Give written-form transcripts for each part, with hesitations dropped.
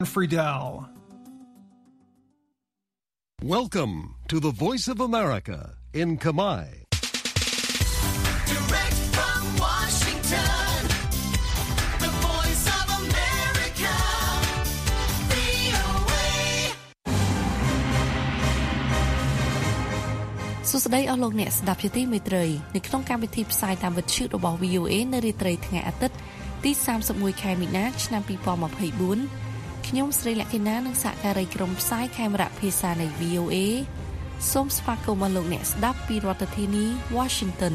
Friedel. Welcome to the Voice of America in Kamai. Direct from Washington, the Voice of America, VOA. សួស្តីអស់លោកអ្នកស្ដាប់ជាទីមេត្រីនៅក្នុងកម្មវិធីផ្សាយតាមវិទ្យុរបស់ VOA នៅរាត្រីថ្ងៃអាទិត្យទី31ខែមីនាឆ្នាំ2024ខ្ញុំស្រីលក្ខិណានិងសហការីក្រុមផ្សាយខេមរៈភាសានៃ VOA សូមស្វាគមន៍មកលោកអ្នកស្ដាប់ពីរដ្ឋធានី Washington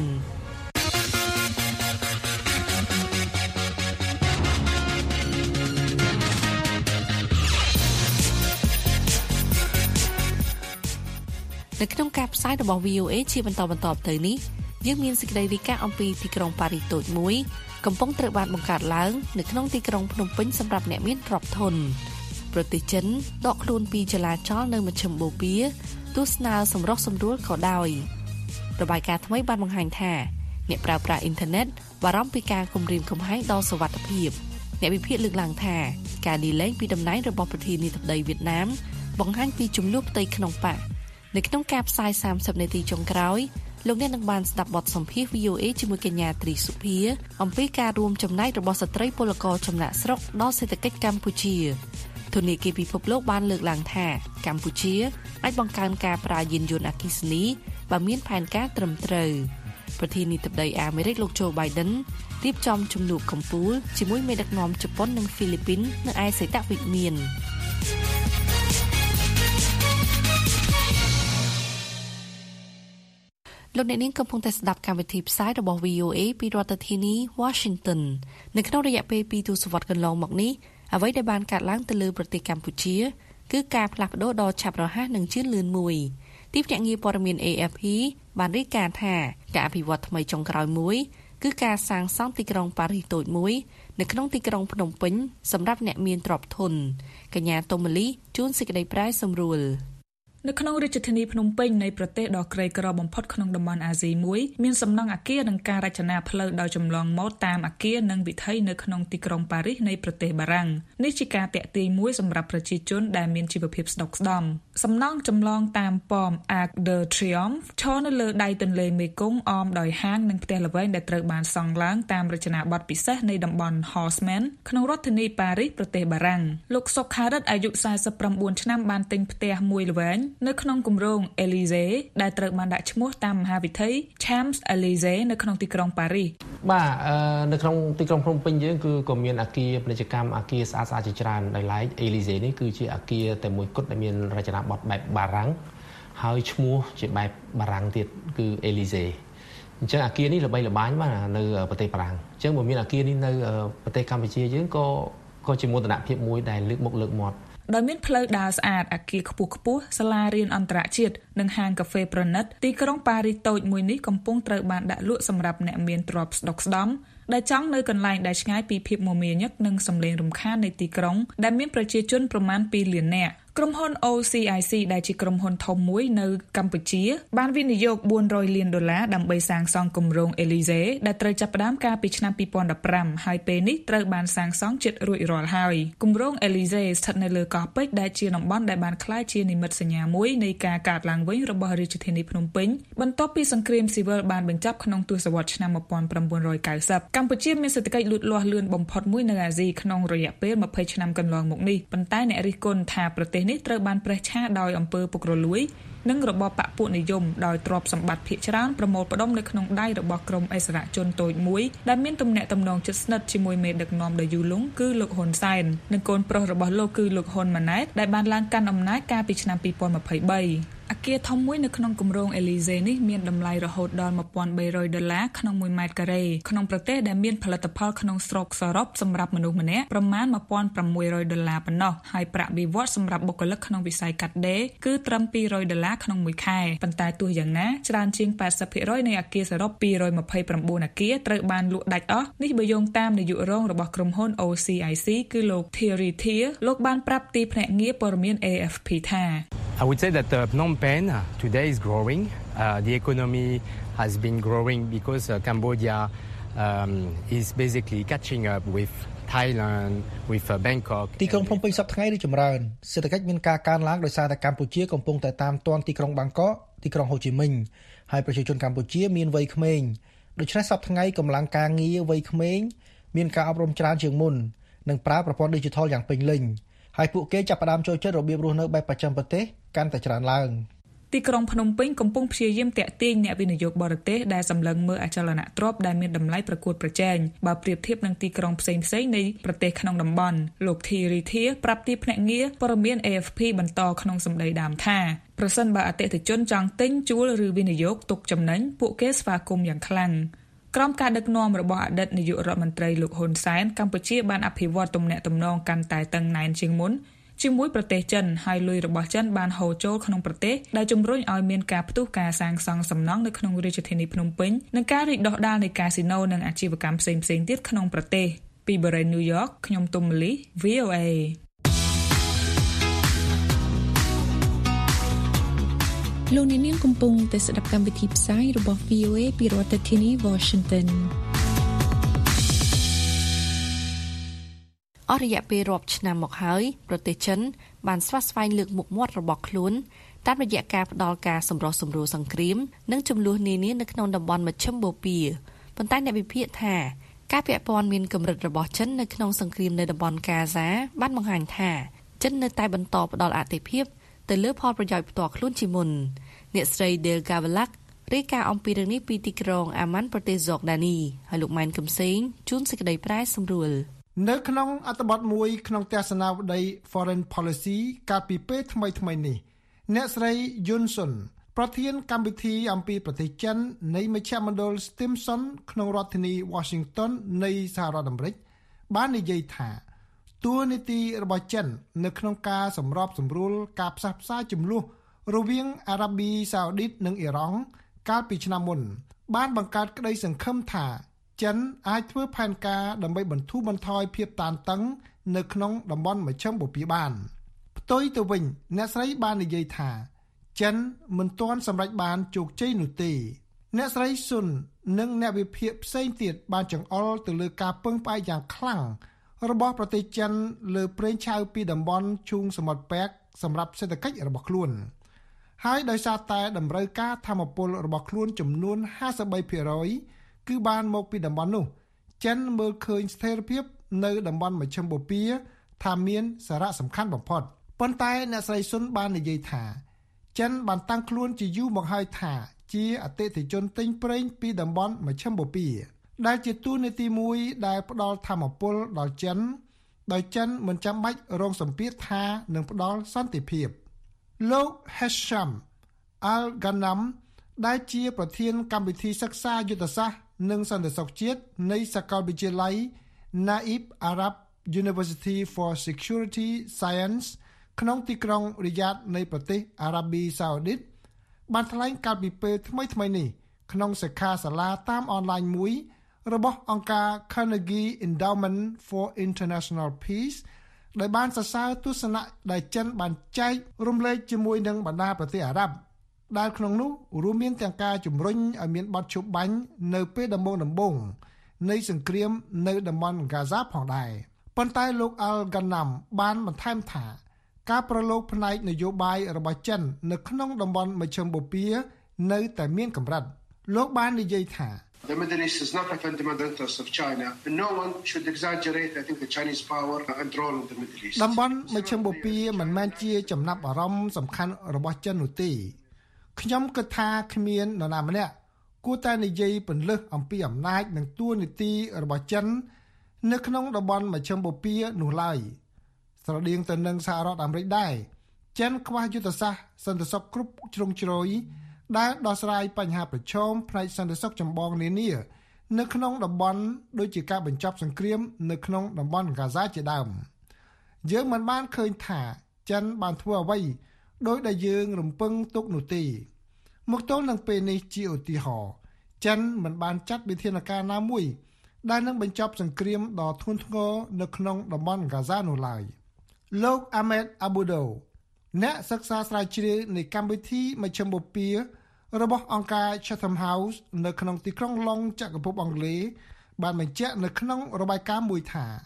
នៅក្នុងការផ្សាយរបស់ VOA ជាបន្តទៅនេះយើងមានសេចក្តីរាយការណ៍អំពីទីក្រុងប៉ារីសតូចមួយកំពុងត្រូវបានបង្កើតឡើងនៅក្នុងទីក្រុងភ្នំពេញសម្រាប់អ្នកមានទ្រព្យធនប្រទេសចិនដកខ្លួនពីចលាចលនៅមជ្ឈមបូព៌ាទស្សនាសម្រុះសម្រួលក៏ដោយរបាយការណ៍ថ្មីបានបង្ហាញថាអ្នកប្រើប្រាស់អ៊ីនធឺណិតបារម្ភពីការគំរាមកំហែងដល់សុវត្ថិភាពអ្នកវិភាគលើកឡើងថាការឌីឡេពីតំណែងរបស់ប្រធានាធិបតីវៀតណាមបង្ហាញពីចំនួនផ្ទៃក្នុងបកនៅក្នុងការផ្សាយ30នាទីចុងក្រោយលោកអ្នកនឹងបានស្ដាប់បទសម្ភាសន៍ VOA ជាមួយកញ្ញាត្រីសុភាអំពីការរួមចំណែករបស់ស្ត្រីពលករចំណាក់ស្រុកដល់សេដ្ឋកិច្ចកម្ពុជាធនាគារពិភពលោកបានលើកឡើងថាកម្ពុជាអាចបង្កើនការប្រើយានយន្តអគ្គិសនីបើមានផែនការត្រឹមត្រូវប្រធានាធិបតីអាមេរិកលោកโจ Biden រៀបចំជំនួបកំពូលជាមួយមេដឹកនាំជប៉ុននិងហ្វីលីពីននៅឯសីតុវិមានលោកអ្នកនាងកំពុងតែស្ដាប់កម្មវិធីផ្សាយរបស់ VOA ពីរដ្ឋធានី Washington នៅក្នុងរយៈពេល2ទសវត្សរ៍កន្លងមកនេះអ្វីដែលបានកើតឡើងទៅលើប្រទេសកម្ពុជាគឺការផ្លាស់ប្ដូរដ៏ឆាប់រហ័សនិងជឿនលឿនមួយទីភ្នាក់ងារព័ត៌មាន AFP បានរាយការណ៍ថាការអភិវឌ្ឍថ្មីចុងក្រោយមួយគឺការសាងសង់ទីក្រុងប៉ារីសតូចមួយនៅក្នុងទីក្រុងភ្នំពេញសម្រាប់អ្នកមានទ្រព្យធនកញ្ញាតូម៉ាលីជួនសេចក្តីប្រាយសម្រួលនៅក្នុងរាជធានីភ្នំពេញនៃប្រទេសដ៏ក្រីក្របំផុតក្នុងតំបន់អាស៊ីមួយមានសំណង់អគារនិងការរចនាផ្លូវដោយចម្លងម៉ូដតាមអគារនិងវិថីនៅក្នុងទីក្រុងប៉ារីសនៃប្រទេសបារាំងនេះជាការទាក់ទាញមួយសម្រាប់ប្រជាជនដែលមានជីវភាពស្ដុកស្ដំសំណង់ចម្លងតាមប៉ម Arc de Triomphe ឈរនៅលើដៃទន្លេមេគង្គអមដោយហាងនិងផ្ទះល្វែងដែលត្រូវបានសង់ឡើងតាមរចនាបថពិសេសនៃតំបន់ Haussmann ក្នុងរដ្ឋធានីប៉ារីសប្រទេសបារាំងលោកសុកខារិតអាយុ49ឆ្នាំបានទិញផ្ទះមួយល្វែងនៅក្នុងគម្រោង Élysée ដែលត្រូវបានដាក់ឈ្មោះតាមមហាវិថី Champs-Élysées នៅក្នុងទីក្រុងប៉ារីសបាទនៅក្នុងទីក្រុងភ្នំពេញយើងគឺក៏មានអគារពាណិជ្ជកម្មអគារស្អាតៗជាច្រើនដោយឡែក Élysée នេះគឺជាអគារតែមួយគត់ដែលមានរចនាបថបែបបារាំងហើយឈ្មោះជាបែបបារាំងទៀតគឺ Élysée អញ្ចឹងអគារនេះល្បីល្បាញបាទនៅប្រទេសបារាំងអញ្ចឹងបើមានអគារនេះនៅប្រទេសកម្ពុជាយើងក៏ជាមោទនភាពមួយដែលលើកមុខលើកមាត់ដោយមានផ្លូវដើរស្អាតអគារខ្ពស់សាលារៀនអន្តរជាតិនិងហាងកាហ្វេប្រណិតទីក្រុងប៉ារីសតូចមួយនេះកំពុងត្រូវបានដាក់លក់សម្រាប់អ្នកមានទ្រព្យស្ដុកស្ដំដែលចង់នៅកន្លែងដែលឆ្ងាយពីភាពមមាញឹកនិងសំឡេងរំខាននៃទីក្រុងដែលមានប្រជាជនប្រមាណ2លាននាក់ក្រុមហ៊ុន OCIC ដែលជាក្រុមហ៊ុនធំមួយនៅកម្ពុជាបានវិនិយោគ$400 លានដើម្បីសាងសង់គម្រោង Élysée ដែលត្រូវចាប់ផ្ដើមកាលពីឆ្នាំ2015ហើយពេលនេះត្រូវបានសាងសង់ជិតរួចរាល់ហើយគម្រោង Élysée ស្ថិតនៅលើកោះពេជ្រដែលជាតំបន់ដែលបានក្លាយជានិមិត្តសញ្ញាមួយនៃការកើតឡើងវិញរបស់រាជធានីភ្នំពេញបន្ទាប់ពីសង្គ្រាមស៊ីវិលបានបញ្ចប់ក្នុងទសវត្សរ៍ឆ្នាំ1990កម្ពុជាមានសេដ្ឋកិច្ចលូតលាស់លឿនបំផុតមួយនៅអាស៊ីក្នុងរយៈពេល20ឆ្នាំកន្លងមកនេះប៉ុន្តែអ្នករិះគន់ថាប្រទេសនេះត្រូវបានប្រេះឆាដោយអំពើពុករលួយនិងរបបបពុនិយមដោយទ្រព្យសម្បត្តិភាគច្រើនប្រមូលផ្ដុំនៅក្នុងដៃរបស់ក្រុមអិសរាជជនតូចមួយដែលមានទំនាក់ទំនងជិតស្និទ្ធជាមួយមេដឹកនាំដ៏យូរលង់គឺលោកហ៊ុនសែននិងកូនប្រុសរបស់លោកគឺលោកហ៊ុនម៉ាណែតដែលបានឡើងកាន់អំណាចកាលពីឆ្នាំ2023អគារធំមួយនៅក្នុងគម្រោង Élysée នេះមានតម្លៃរហូតដល់$1,300ក្នុង1ម៉ែត្រការ៉េក្នុងប្រទេសដែលមានផលិតផលក្នុងស្រុកសរុបសម្រាប់មនុស្សម្នាក់ប្រមាណ$1,600ប៉ុណ្ណោះហើយប្រាក់បៀវត្សសម្រាប់បុគ្គលិកក្នុងវិស័យកាត់ដេរគឺត្រឹម$200ក្នុងមួយខែប៉ុន្តែទោះយ៉ាងណាច្រើនជាង 80% នៃអគារសរុប229អគារត្រូវបានលក់ដាច់អស់នេះបើយោងតាមនាយករងរបស់ក្រុមហ៊ុន OCIC គឺលោក Thierry Thier លោកបានប្រាប់ទីភ្នាក់ងារព័ត៌មាន AFP ថា I would say that Phnom Penh today is growing. The economy has been growing because Cambodia is basically catching up with Thailand, with Bangkok. ទីក្រុងភ្នំពេញសប្តាហ៍ថ្ងៃរីចម្រើនសេដ្ឋកិច្ចមានការកើនឡើងដោយសារតែកម្ពុជាកំពុងតែតាមទាន់ទីក្រុងបាងកកទីក្រុងហូជីមិញហើយប្រជាជនកម្ពុជាមានវ័យក្មេងដូច្នេះសប្តាហ៍ថ្ងៃកម្លាំងការងារវ័យក្មេងមានការអប់រំច្រើនជាងមុននិងប្រើប្រព័ន្ធ Digital យ៉ាងពេញលេញហើយពួកគេចាប់ផ្ដើមចូលចិត្តរបៀបរស់នៅបែបបច្ចឹមប្រទេសកាន់តែច្រើនឡើងទីក្រុងភ្នំពេញកំពុងព្យាយាមទាក់ទាញអ្នកវិនិយោគបរទេសដែលសម្លឹងមើលអចលនទ្រព្យដែលមានតម្លៃប្រកួតប្រជែងបើប្រៀបធៀបនឹងទីក្រុងផ្សេងៗនៃប្រទេសក្នុងតំបន់លោក Thierry Thier ប្រាប់ទីភ្នាក់ងារព័ត៌មាន AFP បន្តក្នុងសម្ដីដើមថាប្រសិនបើអតិថិជនចង់ទិញជួលឬវិនិយោគទុកចំណេញពួកគេស្វាគមន៍យ៉ាងខ្លាំងក្រោមការដឹកនាំរបស់អតីតនាយករដ្ឋមន្ត្រីលោកហ៊ុនសែនកម្ពុជាបានអភិវឌ្ឍទំនាក់ទំនងកាន់តែតឹងណែនជាងមុនជាមួយប្រទេសចិនហើយលុយរបស់ចិនបានហូរចូលក្នុងប្រទេសដែលជំរុញឲ្យមានការផ្ទុះការសាងសង់សំណង់នៅក្នុងរាជធានីភ្នំពេញនិងការរីកដុះដាលនៃកាស៊ីណូនិងអាជីវកម្មផ្សេងៗទៀតក្នុងប្រទេសពីបរិយា New York ខ្ញុំទុំមលី VOA លោកអ្នកនាងកំពុងតែស្ដាប់កម្មវិធីផ្សាយរបស់ VOA ពីរដ្ឋធានី Washington អស់រយៈពេលរាប់ឆ្នាំមកហើយប្រទេសចិនបានស្វាស្វែងលើកមុខមាត់របស់ខ្លួនតាមរយៈការផ្ដល់ការសម្រុះសម្រួលសង្គ្រាមនិងចំនួននានានៅក្នុងតំបន់មជ្ឈិមបូព៌ាប៉ុន្តែអ្នកវិភាគថាការពាក់ព័ន្ធមានកម្រិតរបស់ចិននៅក្នុងសង្គ្រាមនៅតំបន់កាហ្សាបានបង្ហាញថាចិននៅតែបន្តផ្ដល់អធិភាពទៅលើផលប្រយោជន៍ផ្ទាល់ខ្លួនជាមុនអ្នកស្រី Del Gavalak រាយការណ៍អំពីរឿងនេះពីទីក្រុងអាម៉ាន់ប្រទេសហ្សកដានីហើយលោកម៉ែនកំសែងជួនសេចក្តីប្រែសម្រួលនៅក្នុងអត្ថបទមួយក្នុងទស្សនាវដ្តី Foreign Policy កាលពីពេលថ្មីៗនេះអ្នកស្រី Yun Sun ប្រធានកម្មវិធីអំពីប្រទេសចិននៃមជ្ឈមណ្ឌល Stimson ក្នុងរដ្ឋធានី Washington នៃសហរដ្ឋអាមេរិកបាននិយាយថាតួនាទីរបស់ចិននៅក្នុងការសម្របសម្រួលការផ្សះផ្សាជម្លោះរវាងអារ៉ាប៊ីសាអូឌីតនិងអ៊ីរ៉ង់កាលពីឆ្នាំមុនបានបង្កើតក្តីសង្ឃឹមថាចិនអាចធ្វើផែនការដើម្បីបន្ធូរបន្ថយភាពតានតឹងនៅក្នុងតំបន់មជ្ឈិមបូព៌ាបានផ្ទុយទៅវិញអ្នកស្រីបាននិយាយថាចិនមិនទាន់សម្រេចបានជោគជ័យនោះទេអ្នកស្រីស៊ុននិងអ្នកវិភាគផ្សេងទៀតបានចង្អុលទៅលើការពឹងផ្អែកយ៉ាងខ្លាំងរបស់ប្រទេសចិនលើប្រេងឆៅពីតំបន់ឈូងសមុទ្រប៉ែកសម្រាប់សេដ្ឋកិច្ចរបស់ខ្លួនហើយដោយសារតែតម្រូវការថាមពលរបស់ខ្លួនចំនួន 53% គឺបានមកពីតំបន់នោះចិនមើលឃើញស្ថិរភាពនៅតំបន់មជ្ឈិមបូព៌ាថាមានសារៈសំខាន់បំផុតប៉ុន្តែអ្នកស្រីស៊ុនបាននិយាយថាចិនបានតាំងខ្លួនជាយូរមកហើយថាជាអតិថិជនទិញប្រេងពីតំបន់មជ្ឈិមបូព៌ាដែលជាទូនាទីមួយដែលផ្ដល់ថាមពលដល់ចិនដោយចិនមិនចាំបាច់រងសម្ពាធថានឹងផ្ដល់សន្តិភាពលោក Hesham Al-Ghanam ដែលជាប្រធានកម្មវិធីសិក្សាយុទ្ធសាស្ត្រនិងសន្តិសុខជាតិនៃសាកលវិទ្យាល័យ Naib Arab University for Security Science ក្នុងទីក្រុងរីយ៉ាតនៃប្រទេសអារ៉ាប៊ីសាអូឌីតបានថ្លែងកាលពីពេលថ្មីៗនេះក្នុងសិក្ខាសាលាតាមអនឡាញមួយរបស់អង្គការ Carnegie Endowment for International Peace ដែលបានសរសើរទស្សនៈដែលចិនបានចែករំលែកជាមួយនឹងបណ្ដាប្រទេសអារ៉ាប់ដែលក្នុងនោះរួមមានទាំងការជំរុញឲ្យមានបទឈប់បាញ់នៅពេលដំបូងនៃសង្គ្រាមនៅតំបន់ហ្គាហ្សាផងដែរប៉ុន្តែលោក Al-Ghanam បានបន្ថែមថាការប្រឡូកផ្នែកនយោបាយរបស់ចិននៅក្នុងតំបន់មជ្ឈិមបូព៌ានៅតែមានកម្រិតលោកបាននិយាយថា The Middle East is not a fundamental interest of China, and no one should exaggerate, I think, the Chinese power and role in the Middle East. តំបន់មជ្ឈិមបូព៌ាមិនមែនជាចំណាប់អារម្មណ៍សំខាន់របស់ចិននោះទេខ្ញុំគិតថាគ្មាននរណាម្នាក់គួរតែនិយាយពន្លឹះអំពីអំណាចនិងតួនាទីរបស់ចិននៅក្នុងតំបន់មជ្ឈិមបូព៌ានោះឡើយស្រដៀងទៅនឹងសហរដ្ឋអាមេរិកដែរចិនខ្វះយុទ្ធសាស្ត្រសន្តិសុខគ្រប់ជ្រុងជ្រោយដែលដោះស្រាយបញ្ហាប្រឈមផ្នែកសន្តិសុខចម្បងនានានៅក្នុងតំបន់ដូចជាការបញ្ចប់សង្គ្រាមនៅក្នុងតំបន់ហ្គាហ្សាជាដើមយើងមិនបានឃើញថាចិនបានធ្វើអ្វីដោយដែលយើងរំពឹងទុកនោះទេមកទល់នឹងពេលនេះជាឧទាហរណ៍ចិនមិនបានចាត់វិធានការណាមួយដែលនឹងបញ្ចប់សង្គ្រាមដ៏ធ្ងន់ធ្ងរនៅក្នុងតំបន់ហ្គាហ្សានោះឡើយលោក Ahmed Abudo អ្នកសិក្សាស្រាវជ្រាវនៃកម្មវិធីមជ្ឈិមបូព៌ារបស់អង្គការ Chatham House នៅក្នុងទីក្រុងឡុងចក្រភពអង់គ្លេសបានបញ្ជាក់នៅក្នុងរបាយការណ៍មួយថា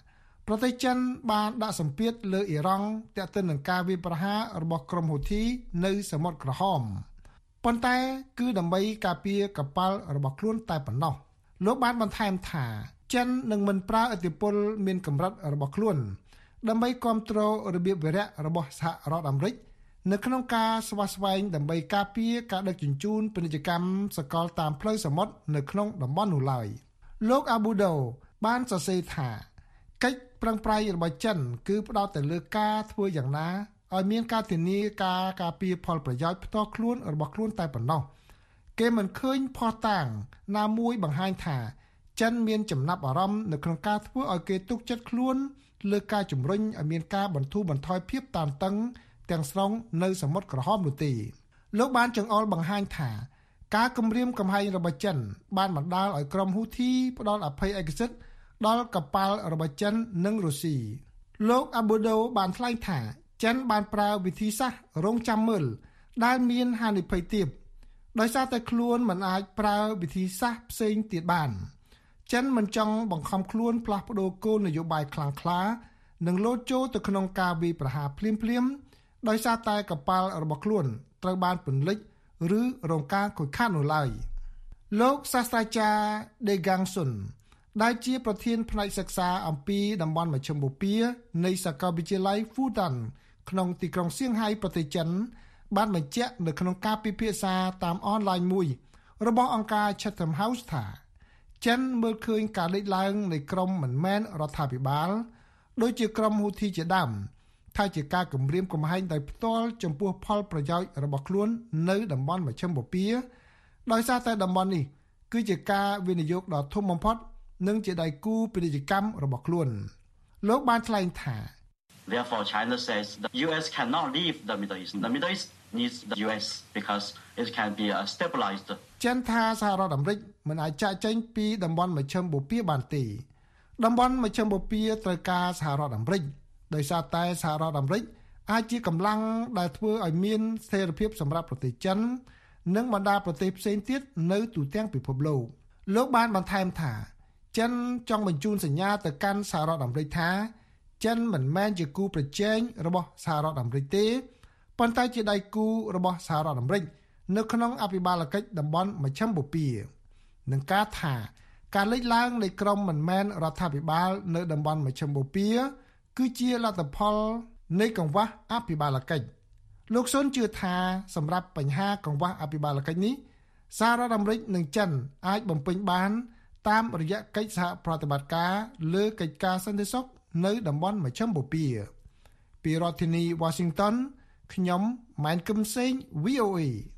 ប្រទេសចិនបានដាក់សម្ពាធលើអ៊ីរ៉ង់ទាក់ទិននឹងការវាយប្រហាររបស់ក្រុមហ៊ូធីនៅសមុទ្រក្រហមប៉ុន្តែគឺដើម្បីការពារកប៉ាល់របស់ខ្លួនតែប៉ុណ្ណោះលោកបានបន្ថែមថាចិននឹងមិនប្រើឥទ្ធិពលមានកម្រិតរបស់ខ្លួនដើម្បីគ្រប់គ្រងរបៀបវារៈរបស់សហរដ្ឋអាមេរិកនៅក្នុងការស្វាស្វែងដើម្បីការពារការដឹកជញ្ជូនពាណិជ្ជកម្មសកលតាមផ្លូវសមុទ្រនៅក្នុងតំបន់នោះឡើយលោកអាប៊ូដូបានសរសេរថាកិច្ចប្រឹងប្រែងរបស់ចិនគឺផ្ដោតទៅលើការធ្វើយ៉ាងណាឲ្យមានការធានាការពារផលប្រយោជន៍ផ្ទាល់ខ្លួនរបស់ខ្លួនតែប៉ុណ្ណោះគេមិនឃើញភស្តុតាងណាមួយបង្ហាញថាចិនមានចំណាប់អារម្មណ៍នៅក្នុងការធ្វើឲ្យគេទុកចិត្តខ្លួនលើការជំរុញឲ្យមានការបន្ធូរបន្ថយភាពតានតឹងទាំងស្រុងនៅសមុទ្រក្រហមនោះទេលោកបានចង្អុលបង្ហាញថាការគំរាមកំហែងរបស់ចិនបានបណ្ដាលឲ្យក្រុមហ៊ូធីផ្ដាល់អភ័យឯកសិទ្ធិដល់កប៉ាល់របស់ចិននិងរុស្ស៊ីលោកអាប៊ូដូបានថ្លែងថាចិនបានប្រើវិធីសាស្ត្ររងចាំមើលដែលមានហានិភ័យទាបដោយសារតែខ្លួនមិនអាចប្រើវិធីសាស្ត្រផ្សេងទៀតបានចិនមិនចង់បង្ខំខ្លួនផ្លាស់ប្ដូរគោលនយោបាយខ្លាំងក្លានិងលោតចូលទៅក្នុងការវាយប្រហារភ្លាមៗដោយសារតែកប៉ាល់របស់ខ្លួនត្រូវបានពន្លិចឬរងការខូចខាតនោះឡើយលោកសាស្ត្រាចារ្យដេហ្គាំងស៊ុនដែលជាប្រធានផ្នែកសិក្សាអំពីតំបន់មជ្ឈិមបូព៌ានៃសាកលវិទ្យាល័យ Fudan ក្នុងទីក្រុងសៀងហៃប្រទេសចិនបានបញ្ជាក់នៅក្នុងការពិភាក្សាតាមអនឡាញមួយរបស់អង្គការ Chatham House ថាចិនមើលឃើញការលេចឡើងនៃក្រុមមិនមែនរដ្ឋាភិបាលដូចជាក្រុមហ៊ូធីជាដើមថាជាការគំរាមកំហែងដោយផ្ទាល់ចំពោះផលប្រយោជន៍របស់ខ្លួននៅតំបន់មជ្ឈិមបូព៌ាដោយសារតែតំបន់នេះគឺជាការវិនិយោគដ៏ធំបំផុតនិងជាដៃគូពាណិជ្ជកម្មរបស់ខ្លួនលោកបានថ្លែងថា Therefore China says the US cannot leave the Middle East. The Middle East needs the US because it can be stabilized. ចិនថាសហរដ្ឋអាមេរិកមិនអាចចាកចេញពីតំបន់មជ្ឈិមបូព៌ាបានទេតំបន់មជ្ឈិមបូព៌ាត្រូវការសហរដ្ឋអាមេរិកដោយសារតែសហរដ្ឋអាមេរិកអាចជាកម្លាំងដែលធ្វើឲ្យមានស្ថិរភាពសម្រាប់ប្រទេសចិននិងបណ្ដាប្រទេសផ្សេងទៀតនៅទូទាំងពិភពលោកបានបន្ថែមថាចិនចង់បញ្ជូនសញ្ញាទៅកាន់សហរដ្ឋអាមេរិកថាចិនមិនមែនជាគូប្រជែងរបស់សហរដ្ឋអាមេរិកទេប៉ុន្តែជាដៃគូរបស់សហរដ្ឋអាមេរិកនៅក្នុងអភិបាលកិច្ចតំបន់មជ្ឈិមបូព៌ានឹងការថាការលេចឡើងនៃក្រុមមិនមែនរដ្ឋាភិបាលនៅតំបន់មជ្ឈិមបូព៌ាគឺជាលទ្ធផលនៃកង្វះអភិបាលកិច្ចលោកស៊ុនជឿថាសម្រាប់បញ្ហាកង្វះអភិបាលកិច្ចនេះសហរដ្ឋអាមេរិកនិងចិនអាចបំពេញបានតាមរយៈកិច្ចសហប្រតិបត្តិការលើកិច្ចការសន្តិសុខនៅតំបន់មជ្ឈិមបូព៌ាពីរដ្ឋធានី Washington ខ្ញុំម៉ែនគឹមសេង VOA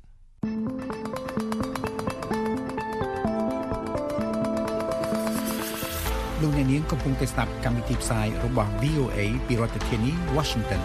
លោកអ្នកនាងកំពុងតែស្ដាប់កម្មវិធីផ្សាយរបស់ VOA ពីរដ្ឋធានី Washington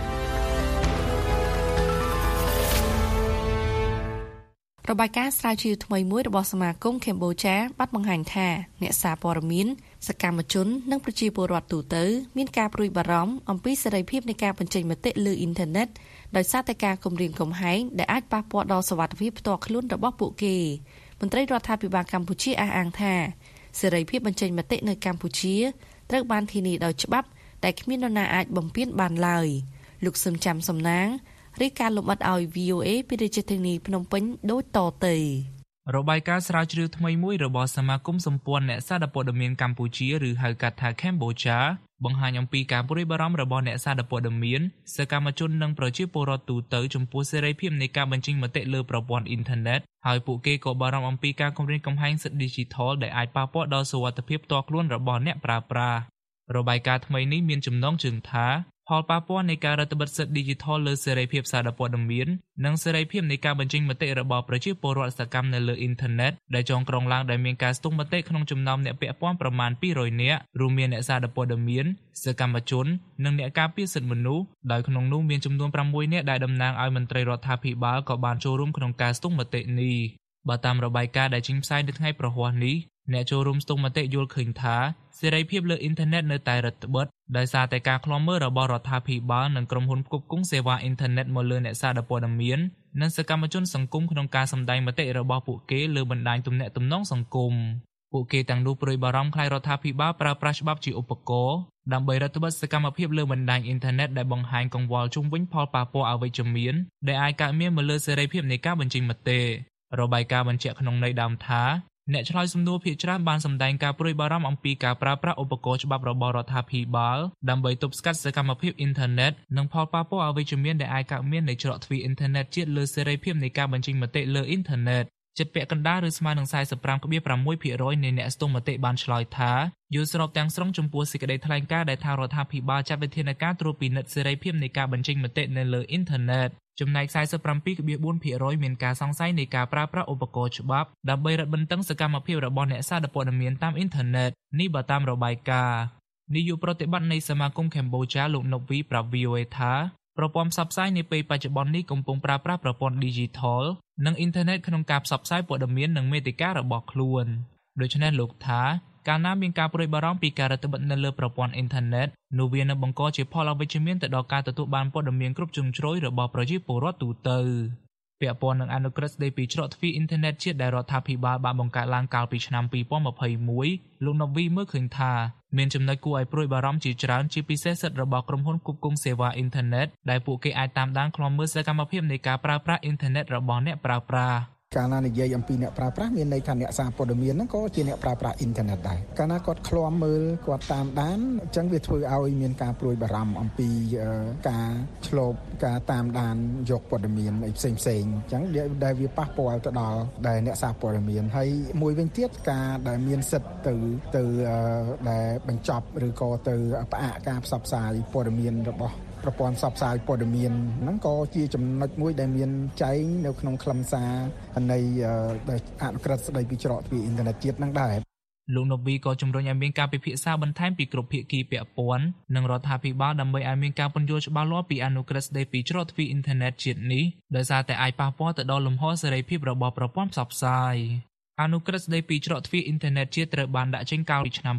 របាយការណ៍ស្រាវជ្រាវថ្មីមួយរបស់សមាគមកម្ពុជាបានបង្ហាញថាអ្នកសារព័ត៌មានសកម្មជននិងប្រជាពលរដ្ឋទូទៅមានការព្រួយបារម្ភអំពីសេរីភាពនៃការបញ្ចេញមតិលើអ៊ីនធឺណិតដោយសារតែការគំរាមកំហែងដែលអាចប៉ះពាល់ដល់សុវត្ថិភាពផ្ទាល់ខ្លួនរបស់ពួកគេមន្ត្រីរដ្ឋាភិបាលកម្ពុជាអះអាងថាសេរីភាពបញ្ចេញមតិនៅកម្ពុជាត្រូវបានធានាដោយច្បាប់តែគ្មាននរណាអាចបំពានបានឡើយលោកសឹមចាំសំណាងរាយការណ៍លម្អិតឲ្យ VOA ពីរាជធានីភ្នំពេញដូចតទៅរបាយការណ៍ស្រាវជ្រាវថ្មីមួយរបស់សមាគមសម្ព័ន្ធអ្នកសារព័ត៌មានកម្ពុជាឬហៅកាត់ថា Cambodia បង្ហាញអំពីការព្រួយបារម្ភរបស់អ្នកសារព័ត៌មានសកម្មជននិងប្រជាពលរដ្ឋទូទៅចំពោះសេរីភាពនៃការបញ្ចេញមតិលើប្រព័ន្ធអ៊ីនធឺណិតហើយពួកគេក៏បារម្ភអំពីការគំរាមកំហែងសិទ្ធិ Digital ដែលអាចប៉ះពាល់ដល់សុវត្ថិភាពផ្ទាល់ខ្លួនរបស់អ្នកប្រើប្រាស់របាយការណ៍ថ្មីនេះមានចំណងជើងថាផលប៉ះពាល់នៃការរដ្ឋបិទសិទ្ធិ Digital លើសេរីភាពសារព័ត៌មាននិងសេរីភាពនៃការបញ្ចេញមតិរបស់ប្រជាពលរដ្ឋសកម្មនៅលើអ៊ីនធឺណិតដែលចងក្រងឡើងដោយមានការស្ទង់មតិក្នុងចំណោមអ្នកពាក់ព័ន្ធប្រមាណ200នាក់រួមមានអ្នកសារព័ត៌មានសកម្មជននិងអ្នកការពារសិទ្ធិមនុស្សដោយក្នុងនោះមានចំនួន6នាក់ដែលតំណាងឲ្យមន្ត្រីរដ្ឋាភិបាលក៏បានចូលរួមក្នុងការស្ទង់មតិនេះបើតាមរបាយការណ៍ដែលចេញផ្សាយនៅថ្ងៃប្រហ័សនេះអ្នកចូលរួមស្ទង់មតិយល់ឃើញថាសេរីភាពលើអ៊ីនធឺណិតនៅតែរឹតបន្តឹងដោយសារតែការឃ្លាំមើលរបស់រដ្ឋាភិបាលនិងក្រុមហ៊ុនផ្គត់ផ្គង់សេវាអ៊ីនធឺណិតមកលើអ្នកសារព័ត៌មាននិងសកម្មជនសង្គមក្នុងការសម្ដែងមតិរបស់ពួកគេលើបណ្ដាញទំនាក់ទំនងសង្គមពួកគេទាំងនោះព្រួយបារម្ភខ្លាចរដ្ឋាភិបាលប្រើប្រាស់ច្បាប់ជាឧបករណ៍ដើម្បីរដ្ឋបတ်សកម្មភាពលើបណ្ដាញអ៊ីនធឺណិតដែលបង្ហាញកង្វល់ជុំវិញផលប៉ះពាល់អវិជ្ជមានដែលអាចកើតមានមកលើសេរីភាពនៃការបញ្ចេញមតិរបាយការណ៍បញ្ជាក់ក្នុងន័យដើមថាអ្នកឆ្លើយសំណួរភាគច្រើនបានសម្ដែងការព្រួយបារម្ភអំពីការប្រើប្រាស់ឧបករណ៍ច្បាប់របស់រដ្ឋាភិបាលដើម្បីទប់ស្កាត់សកម្មភាពអ៊ីនធឺណិតនិងផលប៉ះពាល់អវិជ្ជមានដែលអាចកើតមាននៃច្រកទ្វារអ៊ីនធឺណិតជាតិលើសេរីភាពនៃការបញ្ចេញមតិលើអ៊ីនធឺណិតចិត្តពាក់កណ្ដាលឬស្មើនឹង 45.6% នៃអ្នកស្ទង់មតិបានឆ្លើយថាយល់ស្របទាំងស្រុងចំពោះសេចក្តីថ្លែងការណ៍ដែលថារដ្ឋាភិបាលចាត់វិធានការត្រួតពិនិត្យសេរីភាពនៃការបញ្ចេញមតិនៅលើអ៊ីនធឺណិតចំណែក 47.4% មានការសង្ស័យនៃការប្រើប្រាស់ឧបករណ៍ច្បាប់ដើម្បីរឹតបន្តឹងសកម្មភាពរបស់អ្នកសារព័ត៌មានតាមអ៊ីនធឺណិតនេះបើតាមរបាយការណ៍នាយកប្រតិបត្តិនៃសមាគមកម្ពុជាលោកណូវីប្រាប់ VOA ថាប្រព័ន្ធផ្សព្វផ្សាយនាពេលបច្ចុប្បន្ននេះកំពុងប្រើប្រាស់ប្រព័ន្ធ Digital និងអ៊ីនធឺណិតក្នុងការផ្សព្វផ្សាយព័ត៌មាននិងមាតិការបស់ខ្លួនដូច្នេះលោកថាកាលណាមានការព្រួយបារម្ភពីការរឹតបន្តឹងនៅលើប្រព័ន្ធអ៊ីនធឺណិតនោះវានឹងបង្កជាផលអវិជ្ជមានទៅដល់ការទទួលបានព័ត៌មានគ្រប់ជ្រុងជ្រោយរបស់ប្រជាពលរដ្ឋទូទៅពាក់ព័ន្ធនឹងអនុក្រឹត្យស្តីពីច្រកទ្វារអ៊ីនធឺណិតជាតិដែលរដ្ឋាភិបាលបានបង្កើតឡើងកាលពីឆ្នាំ2021លោកណូវីមើលឃើញថាមានចំណុចគួរឲ្យព្រួយបារម្ភជាច្រើនជាពិសេសសិទ្ធិរបស់ក្រុមហ៊ុនគ្រប់គ្រងសេវាអ៊ីនធឺណិតដែលពួកគេអាចតាមដានឃ្លាំមើលសកម្មភាពនៃការប្រើប្រាស់អ៊ីនធឺណិតរបស់អ្នកប្រើប្រាស់កាលណានិយាយអំពីអ្នកប្រើប្រាស់មានន័យថាអ្នកសារព័ត៌មានហ្នឹងក៏ជាអ្នកប្រើប្រាស់អ៊ីនធឺណិតដែរកាលណាគាត់ឃ្លាំមើលគាត់តាមដានអញ្ចឹងវាធ្វើឲ្យមានការព្រួយបារម្ភអំពីការឆ្លប់ការតាមដានយកព័ត៌មានផ្សេងអញ្ចឹងដែលវាប៉ះពាល់ទៅដល់ដែលអ្នកសារព័ត៌មានហើយមួយវិញទៀតការដែលមានសិទ្ធិទៅដែលបញ្ចប់ឬក៏ទៅផ្អាកការផ្សព្វផ្សាយព័ត៌មានរបស់ប្រព័ន្ធផ្សព្វផ្សាយព័ត៌មានហ្នឹងក៏ជាចំណុចមួយដែលមានចែងនៅក្នុងខ្លឹមសារនៃអនុក្រឹត្យស្តីពីច្រកទ្វារអ៊ីនធឺណិតជាតិហ្នឹងដែរលោកណូវីក៏ជំរុញឲ្យមានការពិភាក្សាបន្ថែមពីគ្រប់ភាគីពាក់ព័ន្ធនិងរដ្ឋាភិបាលដើម្បីឲ្យមានការពន្យល់ច្បាស់លាស់ពីអនុក្រឹត្យស្តីពីច្រកទ្វារអ៊ីនធឺណិតជាតិនេះដោយសារតែអាចប៉ះពាល់ទៅដល់លំហសេរីភាពរបស់ប្រព័ន្ធផ្សព្វផ្សាយអនុក្រឹត្យស្តីពីច្រកទ្វារអ៊ីនធឺណិតជាតិត្រូវបានដាក់ចេញកាលពីឆ្នាំ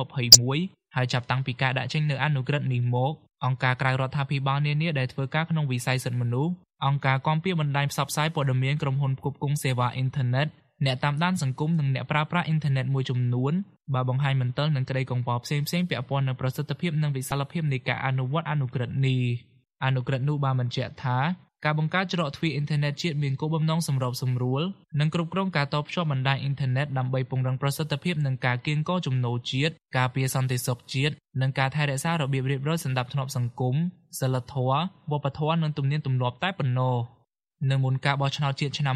2021ហើយចាប់តាំងពីការដាក់ចេញនៅអនុក្រឹត្យនេះមកអង្គការក្រៅរដ្ឋាភិបាលនានាដែលធ្វើការក្នុងវិស័យសិទ្ធិមនុស្សអង្គការគាំពារបណ្ដាញផ្សព្វផ្សាយព័ត៌មានក្រុមហ៊ុនផ្គត់ផ្គង់សេវាអ៊ីនធឺណិតអ្នកតាមដានសង្គមនិងអ្នកប្រើប្រាស់អ៊ីនធឺណិតមួយចំនួនបានបង្ហាញមន្ទិលនឹងក្តីកង្វល់ផ្សេងៗពាក់ព័ន្ធនឹងប្រសិទ្ធភាពនិងវិសាលភាពនៃការអនុវត្តអនុក្រឹត្យនេះអនុក្រឹត្យនោះបានបញ្ជាក់ថាការបង្កើតច្រកទ្វារអ៊ីនធឺណិតជាតិមានគោលបំណងសម្របសម្រួលនិងគ្រប់គ្រងការតភ្ជាប់បណ្ដាញអ៊ីនធឺណិតដើម្បីពង្រឹងប្រសិទ្ធភាពនៃការកៀងគរចំណូលជាតិការពារសន្តិសុខជាតិនិងការថែរក្សារបៀបរៀបរយសណ្ដាប់ធ្នាប់សង្គមសីលធម៌វប្បធម៌និងទំនៀមទម្លាប់តែប៉ុណ្ណោះនៅមុនការបោះឆ្នោតជាតិឆ្នាំ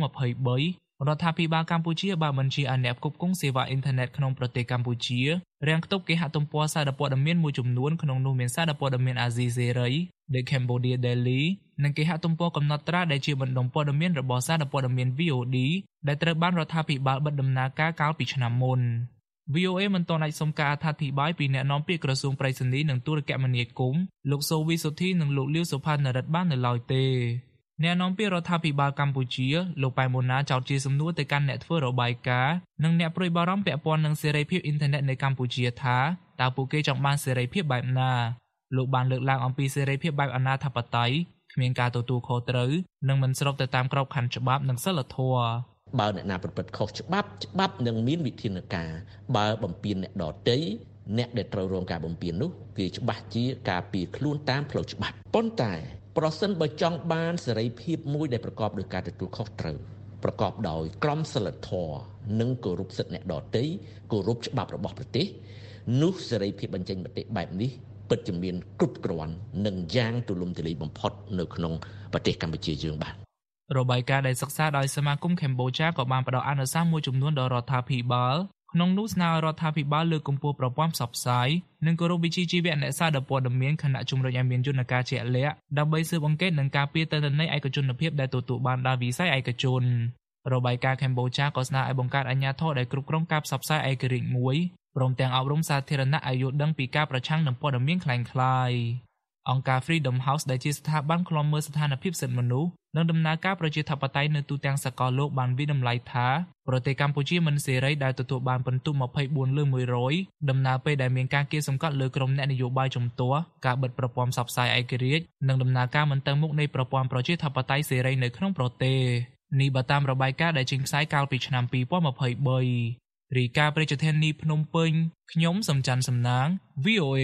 2023រដ្ឋាភិបាលកម្ពុជាបានបញ្ជាឲ្យអ្នកផ្គត់ផ្គង់សេវាអ៊ីនធឺណិតក្នុងប្រទេសកម្ពុជារាំងខ្ទប់គេហទំព័រសារព័ត៌មានមួយចំនួនក្នុងនោះមានសារព័ត៌មានអាស៊ីសេរី The Cambodia Daily និងគេហទំព័រកំណត់ត្រាដែលជាបណ្ដុំព័ត៌មានរបស់សារព័ត៌មាន VOD ដែលត្រូវបានរដ្ឋាភិបាលបិទដំណើរការកាលពីឆ្នាំមុន VOA មិនទាន់អាចសុំការអធិប្បាយពីអ្នកនាំពាក្យក្រសួងប្រៃសណីនិងទូរគមនាគមន៍លោកសូវីសុធីនិងលោកលាវសុផានរិទ្ធបាននៅឡើយទេអ្នកនាំពាក្យរដ្ឋាភិបាលកម្ពុជាលោកប៉ែម៉ូណាចោទជាសំណួរទៅកាន់អ្នកធ្វើរបាយការណ៍និងអ្នកព្រួយបារម្ភពាក់ព័ន្ធនឹងសេរីភាពអ៊ីនធឺណិតនៅកម្ពុជាថាតើពួកគេចង់បានសេរីភាពបែបណាលោកបានលើកឡើងអំពីសេរីភាពបែបអនាធិបតេយ្យគ្មានការទទួលខុសត្រូវនិងមិនស្របទៅតាមក្របខ័ណ្ឌច្បាប់និងសីលធម៌បើអ្នកណាប្រព្រឹត្តខុសច្បាប់នឹងមានវិធានការបើបំពានអ្នកដទៃអ្នកដែលត្រូវរងការបំពាននោះវាច្បាស់ជាការពារខ្លួនតាមផ្លូវច្បាប់ប៉ុន្តែប្រសិនបើចង់បានសេរីភាពមួយដែលប្រកបដោយការទទួលខុសត្រូវប្រកបដោយក្រមសីលធម៌និងគោរពសិទ្ធិអ្នកដទៃគោរពច្បាប់របស់ប្រទេសនោះសេរីភាពបញ្ចេញមតិបែបនេះពិតជាមានគ្រប់គ្រាន់និងយ៉ាងទូលំទូលាយបំផុតនៅក្នុងប្រទេសកម្ពុជាយើងបាទរបាយការណ៍ដែលសិក្សាដោយសមាគមកម្ពុជាក៏បានផ្ដល់អនុសាសន៍មួយចំនួនដល់រដ្ឋាភិបាលក្នុងនោះស្នើឲ្យរដ្ឋាភិបាលលើកកម្ពស់ប្រព័ន្ធផ្សព្វផ្សាយនិងគោរពវិជ្ជាជីវៈអ្នកសារព័ត៌មានខណៈជំរុញឲ្យមានយន្តការជាក់លាក់ដើម្បីស៊ើបអង្កេតនិងការពារទិន្នន័យឯកជនភាពដែលទទួលបានដោយវិស័យឯកជនរបាយការណ៍កម្ពុជាក៏ស្នើឲ្យបង្កើតអាជ្ញាធរដែលគ្រប់គ្រងការផ្សព្វផ្សាយឯករាជ្យមួយព្រមទាំងអប់រំសាធារណៈឲ្យយល់ដឹងពីការប្រឆាំងនឹងព័ត៌មានក្លែងក្លាយអង្គការ Freedom House ដែលជាស្ថាប័នឃ្លាំមើលស្ថានភាពសិទ្ធិមនុស្សនិងដំណើរការប្រជាធិបតេយ្យនៅទូទាំងសកលលោកបានវិតម្លៃថាប្រទេសកម្ពុជាមិនសេរីដែលទទួលបានពិន្ទុ24លើ100ដំណើរពេលដែលមានការគៀបសង្កត់លើក្រុមអ្នកនយោបាយជំទាស់ការបិទប្រព័ន្ធផ្សព្វផ្សាយឯករាជ្យនិងដំណើរការមិនទៅមុខនៃប្រព័ន្ធប្រជាធិបតេយ្យសេរីនៅក្នុងប្រទេសនេះបើតាមរបាយការណ៍ដែលចេញផ្សាយកាលពីឆ្នាំ2023 រីកាប្រជាធានីភ្នំពេញខ្ញុំសំច័ន្ទសំណាង VOA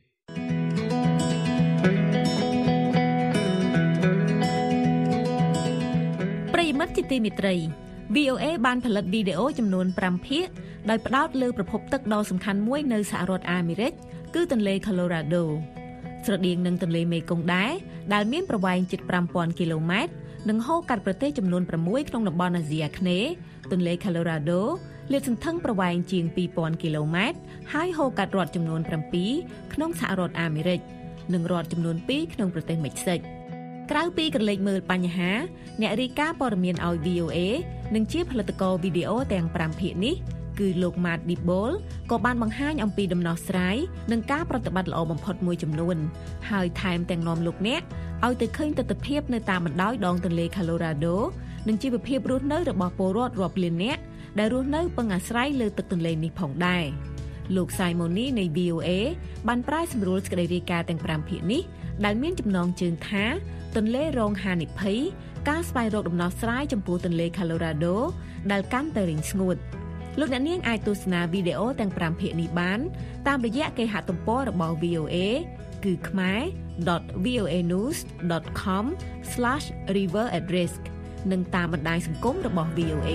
ប្រិយមិត្តជាទីមេត្រី VOA បានផលិតវីដេអូចំនួន5ភាគដោយផ្ដោតលើប្រភពទឹកដ៏សំខាន់មួយនៅសហរដ្ឋអាមេរិកគឺទន្លេ Colorado ស្រដៀងនឹងទន្លេមេគង្គដែរដែលមានប្រវែងជិត 5000 គីឡូម៉ែត្រនិងហូរកាត់ប្រទេសចំនួន6ក្នុងតំបន់អាស៊ីអាគ្នេយ៍ទន្លេ Colorado លាតសន្ធឹងប្រវែងជាង 2000 គីឡូម៉ែត្រហើយហូរកាត់រដ្ឋចំនួន7ក្នុងសហរដ្ឋអាមេរិកនិងរដ្ឋចំនួន2ក្នុងប្រទេសមិចស៊ិកក្រៅពីក្រឡេកមើលបញ្ហាអ្នករាយការណ៍ព័ត៌មានឲ្យ VOA និងជាផលិតករវីដេអូទាំង5ភាគនេះគឺលោក Matt Dibble ក៏បានបង្ហាញអំពីដំណោះស្រាយនិងការប្រតិបត្តិល្អបំផុតមួយចំនួនហើយថែមទាំងនាំលោកអ្នកឲ្យទៅឃើញទស្សនវិជ្ជានៅតាមបណ្ដោយដងទន្លេ Colorado និងជីវភាពរស់នៅរបស់ពលរដ្ឋរាប់លាននាក់ដែលរស់នៅពឹងអាស្រ័យលើទឹកទន្លេនេះផងដែរលោក Simoni នៃ VOA បានប្រែសម្រួលសេចក្តីរាយការណ៍ទាំង5ភាគនេះដែលមានចំណងជើងថាទន្លេរងហានិភ័យការស្វែងរកដំណោះស្រាយចំពោះទន្លេ Colorado ដែលកាន់តែរីងស្ងួតលោកអ្នកនាងអាចទស្សនាវីដេអូទាំង5ភាគនេះបានតាមរយៈគេហទំព័ររបស់ VOA គឺ khmer.voanews.com/riveratrisk និងតាមបណ្ដាញសង្គមរបស់ VOA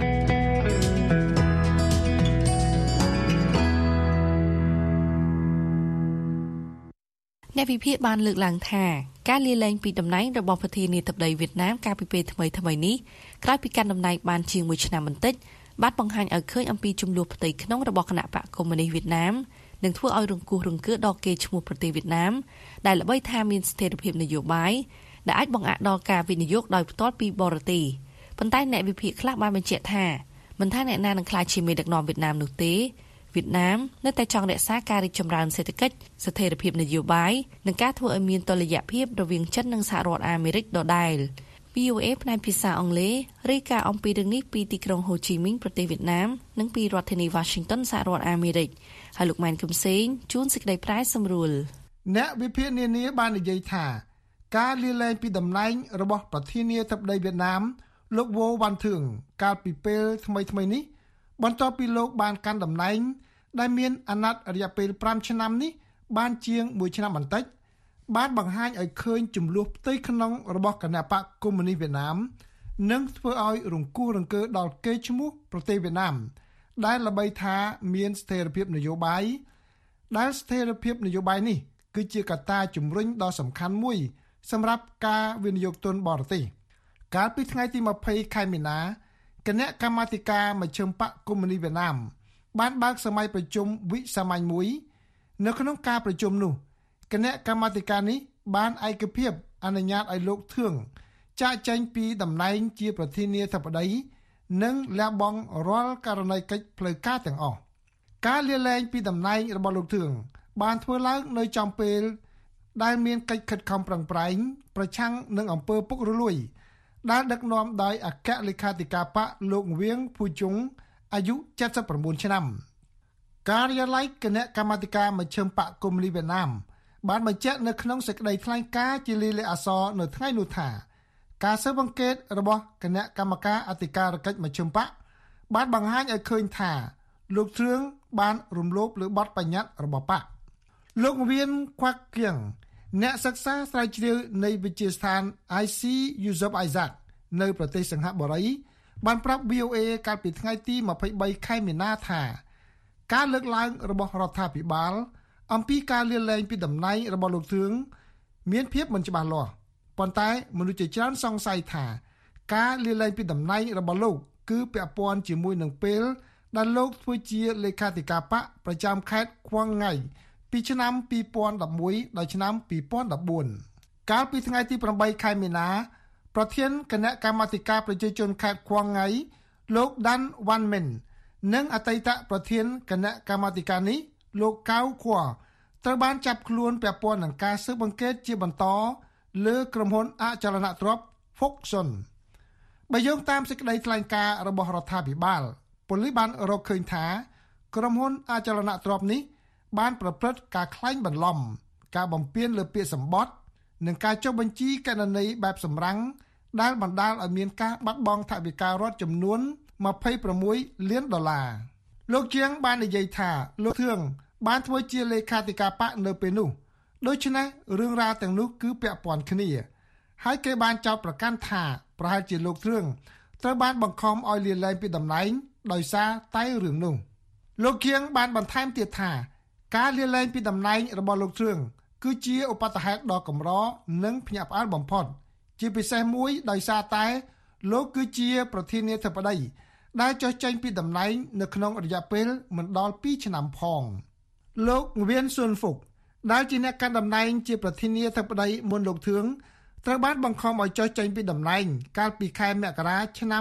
អ្នកវិភាគបានលើកឡើងថាការលាលែងពីតំណែងរបស់ប្រធានាធិបតីវៀតណាមកាលពីពេលថ្មីនេះក្រោយពីកាន់តំណែងបានជាង1ឆ្នាំបន្តិចបានបង្ហាញឲ្យឃើញអំពីចំនួនផ្ទៃក្នុងរបស់គណៈបកកុម្មុយនីសវៀតណាមនិងធ្វើឲ្យរង្គោះរង្គើដល់កេរ្តិ៍ឈ្មោះប្រទេសវៀតណាមដែលល្បីថាមានស្ថិរភាពនយោបាយដែលអាចបង្អាក់ដល់ការវិនិយោគដោយផ្ទាល់ពីបរទេសប៉ុន្តែអ្នកវិភាគខ្លះបានបញ្ជាក់ថាមិនថាអ្នកណានឹងក្លាយជាមេដឹកនាំវៀតណាមនោះទេវៀតណាមនៅតែចង់រក្សាការរីកចម្រើនសេដ្ឋកិច្ចស្ថិរភាពនយោបាយនិងការធ្វើឲ្យមានតុល្យភាពរវាងចិននិងសហរដ្ឋអាមេរិកដដែល VOA ផ្នែកភាសាអង់គ្លេសរាយការណ៍អំពីរឿងនេះពីទីក្រុងហូជីមីញប្រទេសវៀតណាមនិងពីរដ្ឋធានី Washington សហរដ្ឋអាមេរិកហើយលោកម៉ែន កឹមសេងជួនសេចក្តីប្រែសម្រួលអ្នកវិភាគនានាបាននិយាយថាការលាលែងពីតំណែងរបស់ប្រធានាធិបតីវៀតណាមលោកវ៉ូវ៉ាន់ធឿងកាលពីពេលថ្មីនេះបន្ទាប់ពីលោកបានកាន់តំណែងដែលមានអាណត្តិរយៈពេល5ឆ្នាំនេះបានជាង1ឆ្នាំបន្តិចបានបង្ហាញឲ្យឃើញចំនួនផ្ទៃក្នុងរបស់គណបក្សកុម្មុយនីសវៀតណាមនិងធ្វើឲ្យរង្គោះរង្គើដល់កេរ្តិ៍ឈ្មោះប្រទេសវៀតណាមដែលល្បីថាមានស្ថិរភាពនយោបាយដែលស្ថិរភាពនយោបាយនេះគឺជាកត្តាជំរុញដ៏សំខាន់មួយសម្រាប់ការវិនិយោគទុនបរទេសកាលពីថ្ងៃទី20ខែមីនាគណៈកម្មាធិការមជ្ឈិមបក្សកុម្មុយនីសវៀតណាមបានបើកសម័យប្រជុំវិសាមញ្ញមួយនៅក្នុងការប្រជុំនោះគណៈកម្មាធិការនេះបានឯកភាពអនុញ្ញាតឲ្យលោកធឿងចាកចេញពីតំណែងជាប្រធានាធិបតីនិងលះបង់រាល់ករណីកិច្ចផ្លូវការទាំងអស់ការលាលែងពីតំណែងរបស់លោកធឿងបានធ្វើឡើងនៅចំពេលដែលមានកិច្ចខិតខំប្រឹងប្រែងប្រឆាំងនឹងអំពើពុករលួយដែលដឹកនាំដោយអគ្គលេខាធិការបក្សលោកវៀងភូជុងអាយុ79ឆ្នាំការិយាល័យគណៈកម្មាធិការមជ្ឈិមបក្សកុម្មុយនីសវៀតណាមបានបញ្ជាក់នៅក្នុងសេចក្តីថ្លែងការណ៍ជាលាយលក្ខណ៍អក្សរនៅថ្ងៃនោះថាការស៊ើបអង្កេតរបស់គណៈកម្មការអធិការកិច្ចមជ្ឈិមបក្សបានបង្ហាញឲ្យឃើញថាលោកធឿងបានរំលោភលើបទបញ្ញត្តិរបស់បក្សលោកវៀនខ្វាក់គៀងអ្នកសិក្សាស្រាវជ្រាវនៃវិទ្យាស្ថាន IC Yusof Isaac នៅប្រទេសសិង្ហបុរីបានប្រាប់ VOA កាលពីថ្ងៃទី23ខែមីនាថាការលើកឡើងរបស់រដ្ឋាភិបាលអំពីការលាលែងពីតំណែងរបស់លោកធឿងមានភាពមិនច្បាស់លាស់ប៉ុន្តែមនុស្សជាច្រើនសង្ស័យថាការលាលែងពីតំណែងរបស់លោកគឺពាក់ព័ន្ធជាមួយនឹងពេលដែលលោកធ្វើជាលេខាធិការបក្សប្រចាំខេត្តខ្វងងៃពីឆ្នាំ2011ដល់ឆ្នាំ2014កាលពីថ្ងៃទី8ខែមីនាប្រធានគណៈកម្មាធិការប្រជាជនខេត្តខ្វងងៃលោកដាន់វ៉ាន់មិននិងអតីតប្រធានគណៈកម្មាធិការនេះលោកកៅខួត្រូវបានចាប់ខ្លួនពាក់ព័ន្ធនឹងការស៊ើបអង្កេតជាបន្តលើក្រុមហ៊ុនអចលនទ្រព្យ Foxconn បើយោងតាមសេចក្តីថ្លែងការណ៍របស់រដ្ឋាភិបាលប៉ូលីសបានរកឃើញថាក្រុមហ៊ុនអចលនទ្រព្យនេះបានប្រព្រឹត្តការក្លែងបន្លំការបំពានលើពាក្យសម្បត្តិនិងការចុះបញ្ជីគណនីបែបសម្រាំងដែលបណ្ដាលឲ្យមានការបាត់បង់ថវិការដ្ឋចំនួន$26 លានលោកជាងបាននិយាយថាលោកធឿងបានធ្វើជាលេខាធិការបកនៅពេលនោះដូច្នេះរឿងរ៉ាវទាំងនោះគឺពាក់ព័ន្ធគ្នាហើយគេបានចោទប្រកាន់ថាប្រហែលជាលោកធឿងត្រូវបានបង្ខំឲ្យលាលែងពីតំណែងដោយសារតែរឿងនោះលោកជាងបានបន្ថែមទៀតថាការលាលែងពីតំណែងរបស់លោកធឿងគឺជាឧបទ្ទហេតុដ៏កម្រនិងភ្ញាក់ផ្អើលបំផុតជាពិសេសមួយដោយសារតែលោកគឺជាប្រធានាធិបតីដែលចុះចេញពីតំណែងនៅក្នុងរយៈពេលមិនដល់2ឆ្នាំផងលោកវៀនស៊ុនហ្វុកដែលជាអ្នកកាន់តំណែងជាប្រធានាធិបតីមុនលោកធឿងត្រូវបានបង្ខំឲ្យចុះចេញពីតំណែងកាលពីខែមករាឆ្នាំ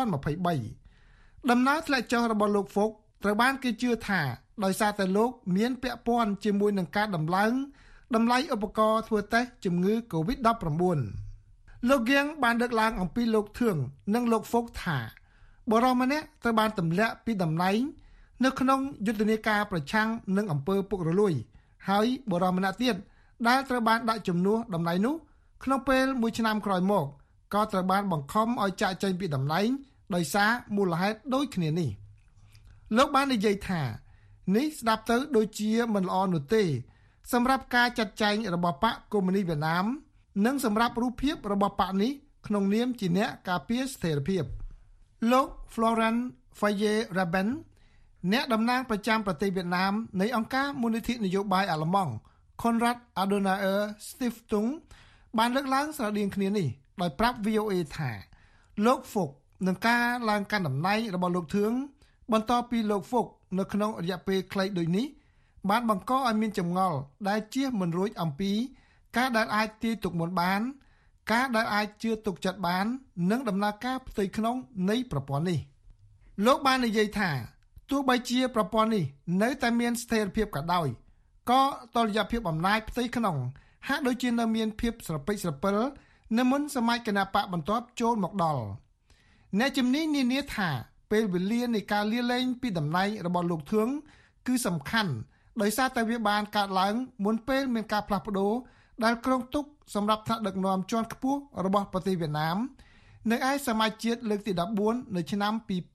2023ដំណើរធ្លាក់ចុះរបស់លោកហ្វុកត្រូវបានគេជឿថាដោយសារតែលោកមានពាក់ព័ន្ធជាមួយនឹងការដំឡើងតម្លៃឧបករណ៍ធ្វើតេស្តជំងឺ COVID-19 លោកហ្គៀងបានដឹកឡើងអំពីលោកធឿងនិងលោកហ្វុកថាបរិមម្នាក់ត្រូវបានទម្លាក់ពីតំណែងនៅក្នុងយុទ្ធនាការប្រឆាំងនឹងអំពើពុករលួយហើយបរិមម្នាក់ទៀតដែលត្រូវបានដាក់ជំនួសតំណែងនោះក្នុងពេល1ឆ្នាំក្រោយមកក៏ត្រូវបានបង្ខំឲ្យចាកចេញពីតំណែងដោយសារមូលហេតុដូចគ្នានេះលោកបាននិយាយថានេះស្ដាប់ទៅដូចជាមិនល្អនោះទេសម្រាប់ការចាត់ចែងរបស់បកកុម្មុយនីសវៀតណាមនិងសម្រាប់រូបភាពរបស់បកនេះក្នុងនាមជាអ្នកការពារស្ថិរភាពលោក Florent Faye-Raben អ្នកតំណាងប្រចាំប្រទេសវៀតណាមនៃអង្គការមូលនិធិនយោបាយអាល្លឺម៉ង់ Konrad Adenauer Stiftung បានលើកឡើងស្រដៀងគ្នានេះដោយប្រាប់ VOA ថាលោកហ្វុកនឹងការឡើងកាន់តំណែងរបស់លោកធឿងបន្ទាប់ពីលោកហ្វុកនៅក្នុងរយៈពេលខ្លីដូចនេះបានបង្កឲ្យមានចម្ងល់ដែលជៀសមិនរួចអំពីការដែលអាចទាយទុកមុនបានការដែលអាចជឿទុកចិត្តបាននិងដំណើរការផ្ទៃក្នុងនៃប្រព័ន្ធនេះលោកបាននិយាយថាទោះបីជាប្រព័ន្ធនេះនៅតែមានស្ថិរភាពក៏ដោយក៏តុល្យភាពអំណាចផ្ទៃក្នុងហាក់ដូចជានៅមានភាពស្រពេចស្រពិលនៅមុនសម័យគណបកបន្ទាប់ចូលមកដល់អ្នកជំនាញនានាថាពេលវេលានៃការលាលែងពីតំណែងរបស់លោកធឿងគឺសំខាន់ដោយសារតែវាបានកើតឡើងមុនពេលមានការផ្លាស់ប្ដូរដែលគ្រោងទុកសម្រាប់ថ្នាក់ដឹកនាំជាន់ខ្ពស់របស់ប្រទេសវៀតណាមនៅឯសមាជជាតិលើកទី14នៅឆ្នាំ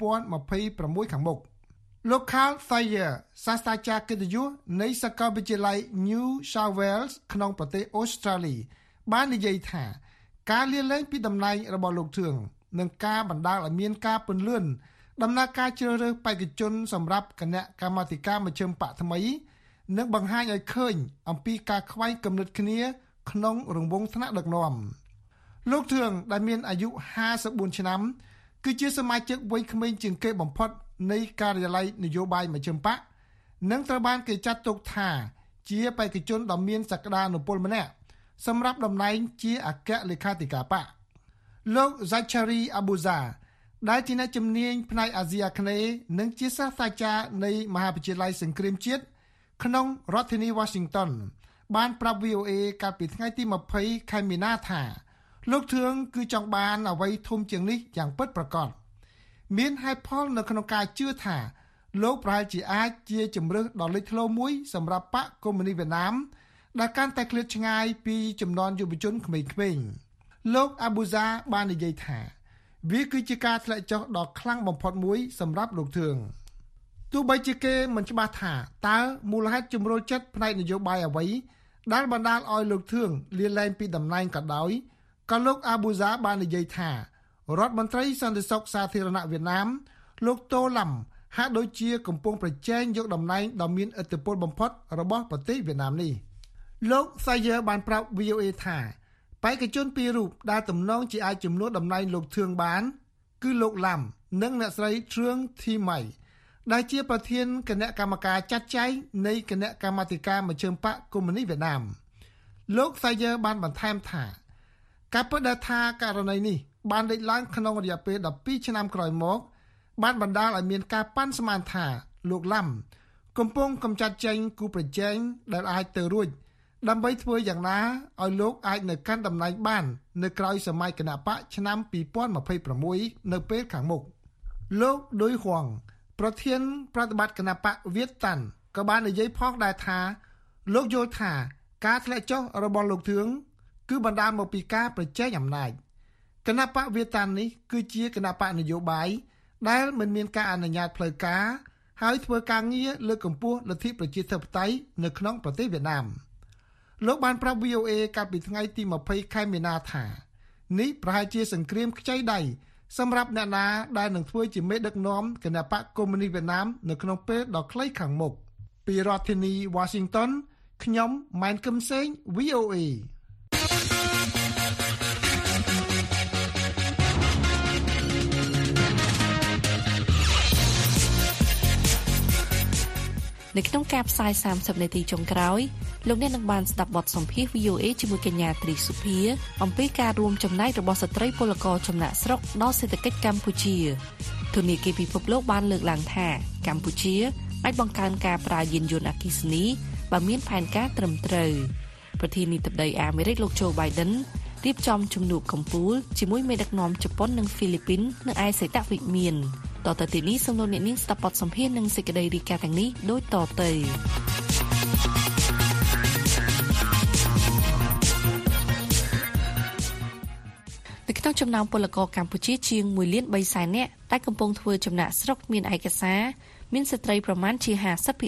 2026ខាងមុខលោក Carl Thayer សាស្ត្រាចារ្យកិត្តិយសនៃសាកលវិទ្យាល័យ New South Wales ក្នុងប្រទេសអូស្ត្រាលីបាននិយាយថាការលាលែងពីតំណែងរបស់លោកធឿងនឹងការបណ្ដាលឲ្យមានការពន្លឿនដំណើរការជ្រើសរើសបេក្ខជនសម្រាប់គណៈកម្មាធិការមជ្ឈិមបកថ្មីនិងបង្ហាញឲ្យឃើញអំពីការខ្វែងគំនិតគ្នាក្នុងរង្វង់ថ្នាក់ដឹកនាំលោកធឿងដែលមានអាយុ54ឆ្នាំគឺជាសមាជិកវ័យក្មេងជាងគេបំផុតនៃការិយាល័យនយោបាយមជ្ឈិមបកនិងត្រូវបានគេចាត់ទុកថាជាបេក្ខជនដ៏មានសក្តានុពលម្នាក់សម្រាប់តំណែងជាអគ្គលេខាធិការបកលោក Zachary Abuza ដែលជាអ្នកជំនាញផ្នែកអាស៊ីអាគ្នេយ៍និងជាសាស្ត្រាចារ្យនៃមហាវិទ្យាល័យសង្គ្រាមជាតិក្នុងរដ្ឋធានី Washington បានប្រាប់ VOA កាលពីថ្ងៃទី20ខែមីនាថាលោកធឿងគឺចង់បានអ្វីធំជាងនេះយ៉ាងពិតប្រាកដមានហេតុផលនៅក្នុងការជឿថាលោកប្រហែលជាអាចជាជំរើសដ៏លេចធ្លោមួយសម្រាប់បកកុម្មុយនីសវៀតណាមដែលកាន់តែឃ្លាតឆ្ងាយពីចំនួនយុវជនក្មេងៗលោកអាប៊ូហ្សាបាននិយាយថាវាគឺជាការធ្លាក់ចុះដ៏ខ្លាំងបំផុតមួយសម្រាប់លោកធឿងទោះបីជាគេមិនច្បាស់ថាតើមូលហេតុជំរុលចិត្តផ្នែកនយោបាយអ្វីដែលបណ្ដាលឲ្យលោកធឿងលាលែងពីតំណែងក៏ដោយក៏លោកអាប៊ូហ្សាបាននិយាយថារដ្ឋមន្ត្រីសន្តិសុខសាធារណៈវៀតណាមលោកតូឡាំហាក់ដូចជាកំពុងប្រជែងយកតំណែងដ៏មានឥទ្ធិពលបំផុតរបស់ប្រទេសវៀតណាមនេះលោក Sayer បានប្រាប់ VOA ថាបេក្ខជនពីររូបដែលទំនងជាអាចជំនួសតំណែងលោកធឿងបានគឺលោកឡាំនិងអ្នកស្រីទ្រឿងធីម៉ៃដែលជាប្រធានគណៈកម្មការចាត់ចែងនៃគណៈកម្មាធិការមជ្ឈិមបកកុម្មុយនីសវៀតណាមលោក Sayer បានបន្ថែមថាការពិតដែលថាករណីនេះបានលេចឡើងក្នុងរយៈពេល12ឆ្នាំក្រោយមកបានបណ្ដាលឲ្យមានការប៉ាន់ស្មានថាលោកឡាំកំពុងកម្ចាត់ចេញគូប្រជែងដែលអាចទៅរួចដើម្បីធ្វើយ៉ាងណាឲ្យលោកអាចនៅកាន់តំណែងបាននៅក្រោយសម័យគណបកឆ្នាំ2026នៅពេលខាងមុខលោកឌុយហួងប្រធានប្រតិបត្តិគណបកវៀតតាន់ក៏បាននិយាយផងដែរថាលោកយល់ថាការធ្លាក់ចុះរបស់លោកធឿងគឺបណ្ដាលមកពីការប្រជែងអំណាចគណបកវៀតតាន់នេះគឺជាគណបកនយោបាយដែលមិនមានការអនុញ្ញាតផ្លូវការហើយធ្វើការងារលើកកម្ពស់លទ្ធិប្រជាធិបតេយ្យនៅក្នុងប្រទេសវៀតណាមលោកបានប្រាប់ VOA កាលពីថ្ងៃទី20ខែមីនាថានេះប្រហែលជាសង្គ្រាមខ្ចីដៃសម្រាប់អ្នកណាដែលនឹងធ្វើជាមេដឹកនាំគណបក្សកុម្មុយនីសវៀតណាមនៅក្នុងពេលដ៏ខ្លីខាងមុខពីរដ្ឋធានី Washington ខ្ញុំម៉ែនគឹមសេង VOA នៅក្នុងការផ្សាយ30នាទីចុងក្រោយលោកអ្នកនឹងបានស្ដាប់បទសម្ភាសន៍ VOA ជាមួយកញ្ញាត្រីសុភាអំពីការរួមចំណែករបស់ស្ត្រីពលករចំណាក់ស្រុកដល់សេដ្ឋកិច្ចកម្ពុជាធនាគារពិភពលោកបានលើកឡើងថាកម្ពុជាអាចបង្កើនការប្រើយានយន្តអគ្គិសនីបើមានផែនការត្រឹមត្រូវប្រធានាធិបតីអាមេរិកលោកโจ Biden រៀបចំជំនួបកំពូលជាមួយមេដឹកនាំជប៉ុននិងហ្វីលីពីននៅឯសីតុវិមានតទៅទីនេះសូមលោកអ្នកនាងស្ដាប់បទសម្ភាសន៍និងសេចក្តីរាយការណ៍ទាំងនេះដូចតទៅនៅក្នុងចំណោមពលករកម្ពុជាជាង1.3 លាននាក់ដែលកំពុងធ្វើចំណាក់ស្រុកមានឯកសារមានស្ត្រីប្រមាណជា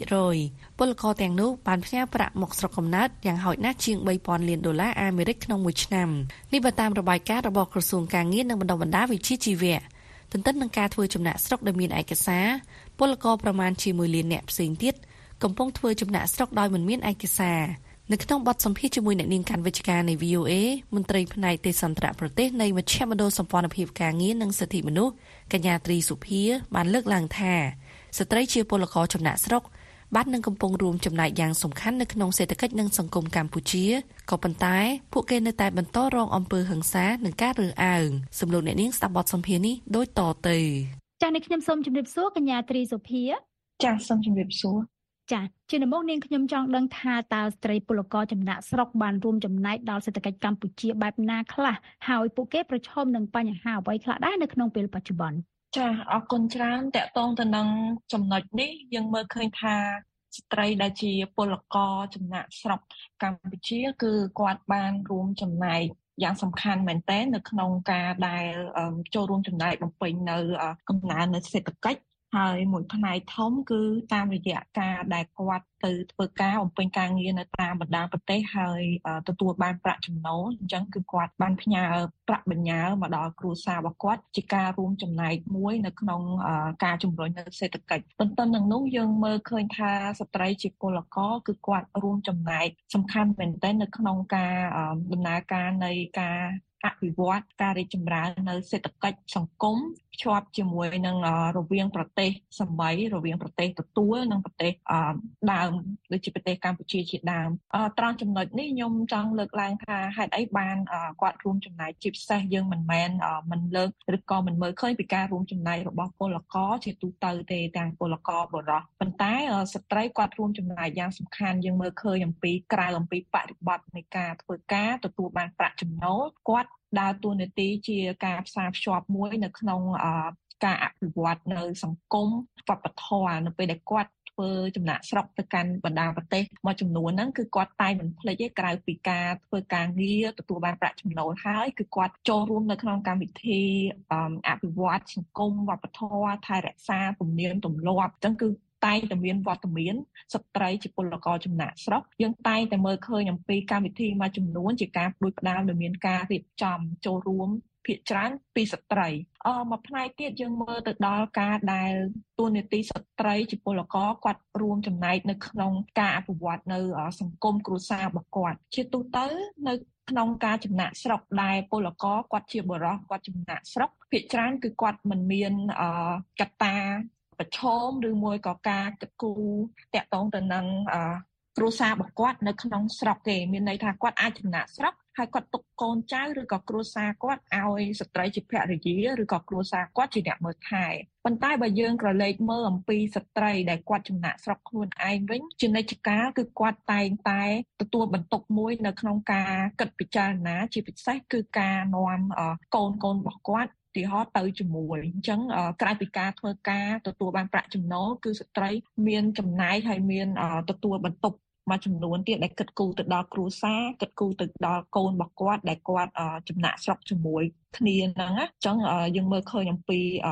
50% ពលករទាំងនោះបានផ្ញើប្រាក់មកស្រុកកំណើតយ៉ាងហោចណាស់ជាង $3,000 លានអាមេរិកក្នុងមួយឆ្នាំនេះបើតាមរបាយការណ៍របស់ក្រសួងការងារនិងបណ្ដុះបណ្ដាលវិជ្ជាជីវៈទន្ទឹមនឹងការធ្វើចំណាក់ស្រុកដែលមានឯកសារពលករប្រមាណជា 1 លាននាក់ផ្សេងទៀតកំពុងធ្វើចំណាក់ស្រុកដោយមិនមានឯកសារនៅក្នុងបទសម្ភាសន៍ជាមួយអ្នកនាងកាន់វិជ្ជការនៃ VOA មន្ត្រីផ្នែកទេសន្តរប្រទេសនៃមជ្ឈមណ្ឌលសម្ព័ន្ធភាពការងារនិងសិទ្ធិមនុស្សកញ្ញាត្រីសុភាបានលើកឡើងថាស្ត្រីជាពលករចំណាក់ស្រុកបាននឹងកំពុងរួមចំណែកយ៉ាងសំខាន់នៅក្នុងសេដ្ឋកិច្ចនិងសង្គមកម្ពុជាក៏ប៉ុន្តែពួកគេនៅតែបន្តរងអំពើហិង្សានិងការរើសអើងសំឡេងអ្នកនាងស្ដាប់បទសម្ភាសន៍នេះដូចតទៅចា៎នេះខ្ញុំសូមជម្រាបសួរកញ្ញាត្រីសុភាចា៎សូមជម្រាបសួរចា៎ជាដំបូងនាងខ្ញុំចង់ដឹងថាតើស្ត្រីពលករចំណាក់ស្រុកបានរួមចំណែកដល់សេដ្ឋកិច្ចកម្ពុជាបែបណាខ្លះហើយពួកគេប្រឈមនឹងបញ្ហាអ្វីខ្លះដែរនៅក្នុងពេលបច្ចុប្បន្នចាអរគុណច្រើនតកតងទៅនឹងចំណុចនេះយើងមើលឃើញថាស្ត្រីដែលជាពលករចំណាក់ស្រុកកម្ពុជាគឺគាត់បានរួមចំណែកយ៉ាងសំខាន់មែនទែននៅក្នុងការដែលចូលរួមចំណែកបំពេញនៅកំណើននៅសេដ្ឋកិច្ចហើយមួយផ្នែកធំគឺតាមរយៈការដែលគាត់ទៅធ្វើការបំពេញការងារនៅតាមបណ្ដាប្រទេសហើយទទួលបានប្រាក់ចំណូលអញ្ចឹងគឺគាត់បានផ្ញើប្រាក់បញ្ញើមកដល់គ្រួសាររបស់គាត់ជាការរួមចំណែកមួយនៅក្នុងការជំរុញនៅសេដ្ឋកិច្ចទន្ទឹមនឹងនោះយើងមើលឃើញថាស្ត្រីជាពលករគឺគាត់រួមចំណែកសំខាន់មែនទែននៅក្នុងការដំណើរការនៃការអភិវឌ្ឍការរីកចម្រើននៅសេដ្ឋកិច្ចសង្គមភ្ជាប់ជាមួយនឹងរវាងប្រទេសសម័យរវាងប្រទេសទទួលនិងប្រទេសដើមដូចជាប្រទេសកម្ពុជាជាដើមត្រង់ចំណុចនេះខ្ញុំចង់លើកឡើងថាហេតុអីបានគាត់រួមចំណែកជាពិសេសយើងមិនមែនមិនលើកឬក៏មិនមើលឃើញពីការរួមចំណែករបស់ពលករជាទូទៅទេទាំងពលករបុរសប៉ុន្តែស្ត្រីគាត់រួមចំណែកយ៉ាងសំខាន់យើងមើលឃើញអំពីក្រៅអំពីបរិបទនៃការធ្វើការទទួលបានប្រាក់ចំណូលគាត់ដើរតួនាទីជាការផ្សារភ្ជាប់មួយនៅក្នុងការអភិវឌ្ឍនៅសង្គមវប្បធម៌នៅពេលដែលគាត់ធ្វើចំណាក់ស្រុកទៅកាន់បណ្ដាប្រទេសមួយចំនួនហ្នឹងគឺគាត់តែមិនភ្លេចទេក្រៅពីការធ្វើការងារទទួលបានប្រាក់ចំណូលហើយគឺគាត់ចូលរួមនៅក្នុងកម្មវិធីអភិវឌ្ឍសង្គមវប្បធម៌ថែរក្សាទំនៀមទម្លាប់អញ្ចឹងគឺតែងតែមានវត្តមានស្ត្រីជាពលករចំណាក់ស្រុកយើងតែងតែមើលឃើញអំពីកម្មវិធីមួយចំនួនជាការផ្ដួចផ្ដើមដែលមានការរៀបចំចូលរួមភាគច្រើនពីស្ត្រីមួយផ្នែកទៀតយើងមើលទៅដល់ការដែលតួនាទីស្ត្រីជាពលករគាត់រួមចំណែកនៅក្នុងការអភិវឌ្ឍនៅសង្គមគ្រួសាររបស់គាត់ជាទូទៅនៅក្នុងការចំណាក់ស្រុកដែលពលករគាត់ជាបុរសគាត់ចំណាក់ស្រុកភាគច្រើនគឺគាត់មិនមានកត្តាប្រឈមឬមួយក៏ការគិតគូរតាក់ទងទៅនឹងគ្រួសាររបស់គាត់នៅក្នុងស្រុកទេមានន័យថាគាត់អាចចំណាក់ស្រុកហើយគាត់ទុកកូនចៅឬក៏គ្រួសារគាត់ឲ្យស្ត្រីជាភរិយាឬក៏គ្រួសារគាត់ជាអ្នកមើលថែប៉ុន្តែបើយើងក្រឡេកមើលអំពីស្ត្រីដែលគាត់ចំណាក់ស្រុកខ្លួនឯងវិញជានិច្ចកាលគឺគាត់តែងតែទទួលបន្ទុកមួយនៅក្នុងការគិតពិចារណាជាពិសេសគឺការនាំកូនរបស់គាត់ទីហោទៅជាមួយអញ្ចឹងក្រៅពីការធ្វើការទទួលបានប្រាក់ចំណូលគឺស្ត្រីមានចំណែកហើយមានទទួលបន្ទុកមួយចំនួនទៀតដែលគិតគូរទៅដល់គ្រួសារគិតគូរទៅដល់កូនរបស់គាត់ដែលគាត់ចំណាក់ស្រុកជាមួយគ្នាហ្នឹងអញ្ចឹងយើងមើលឃើញអំពី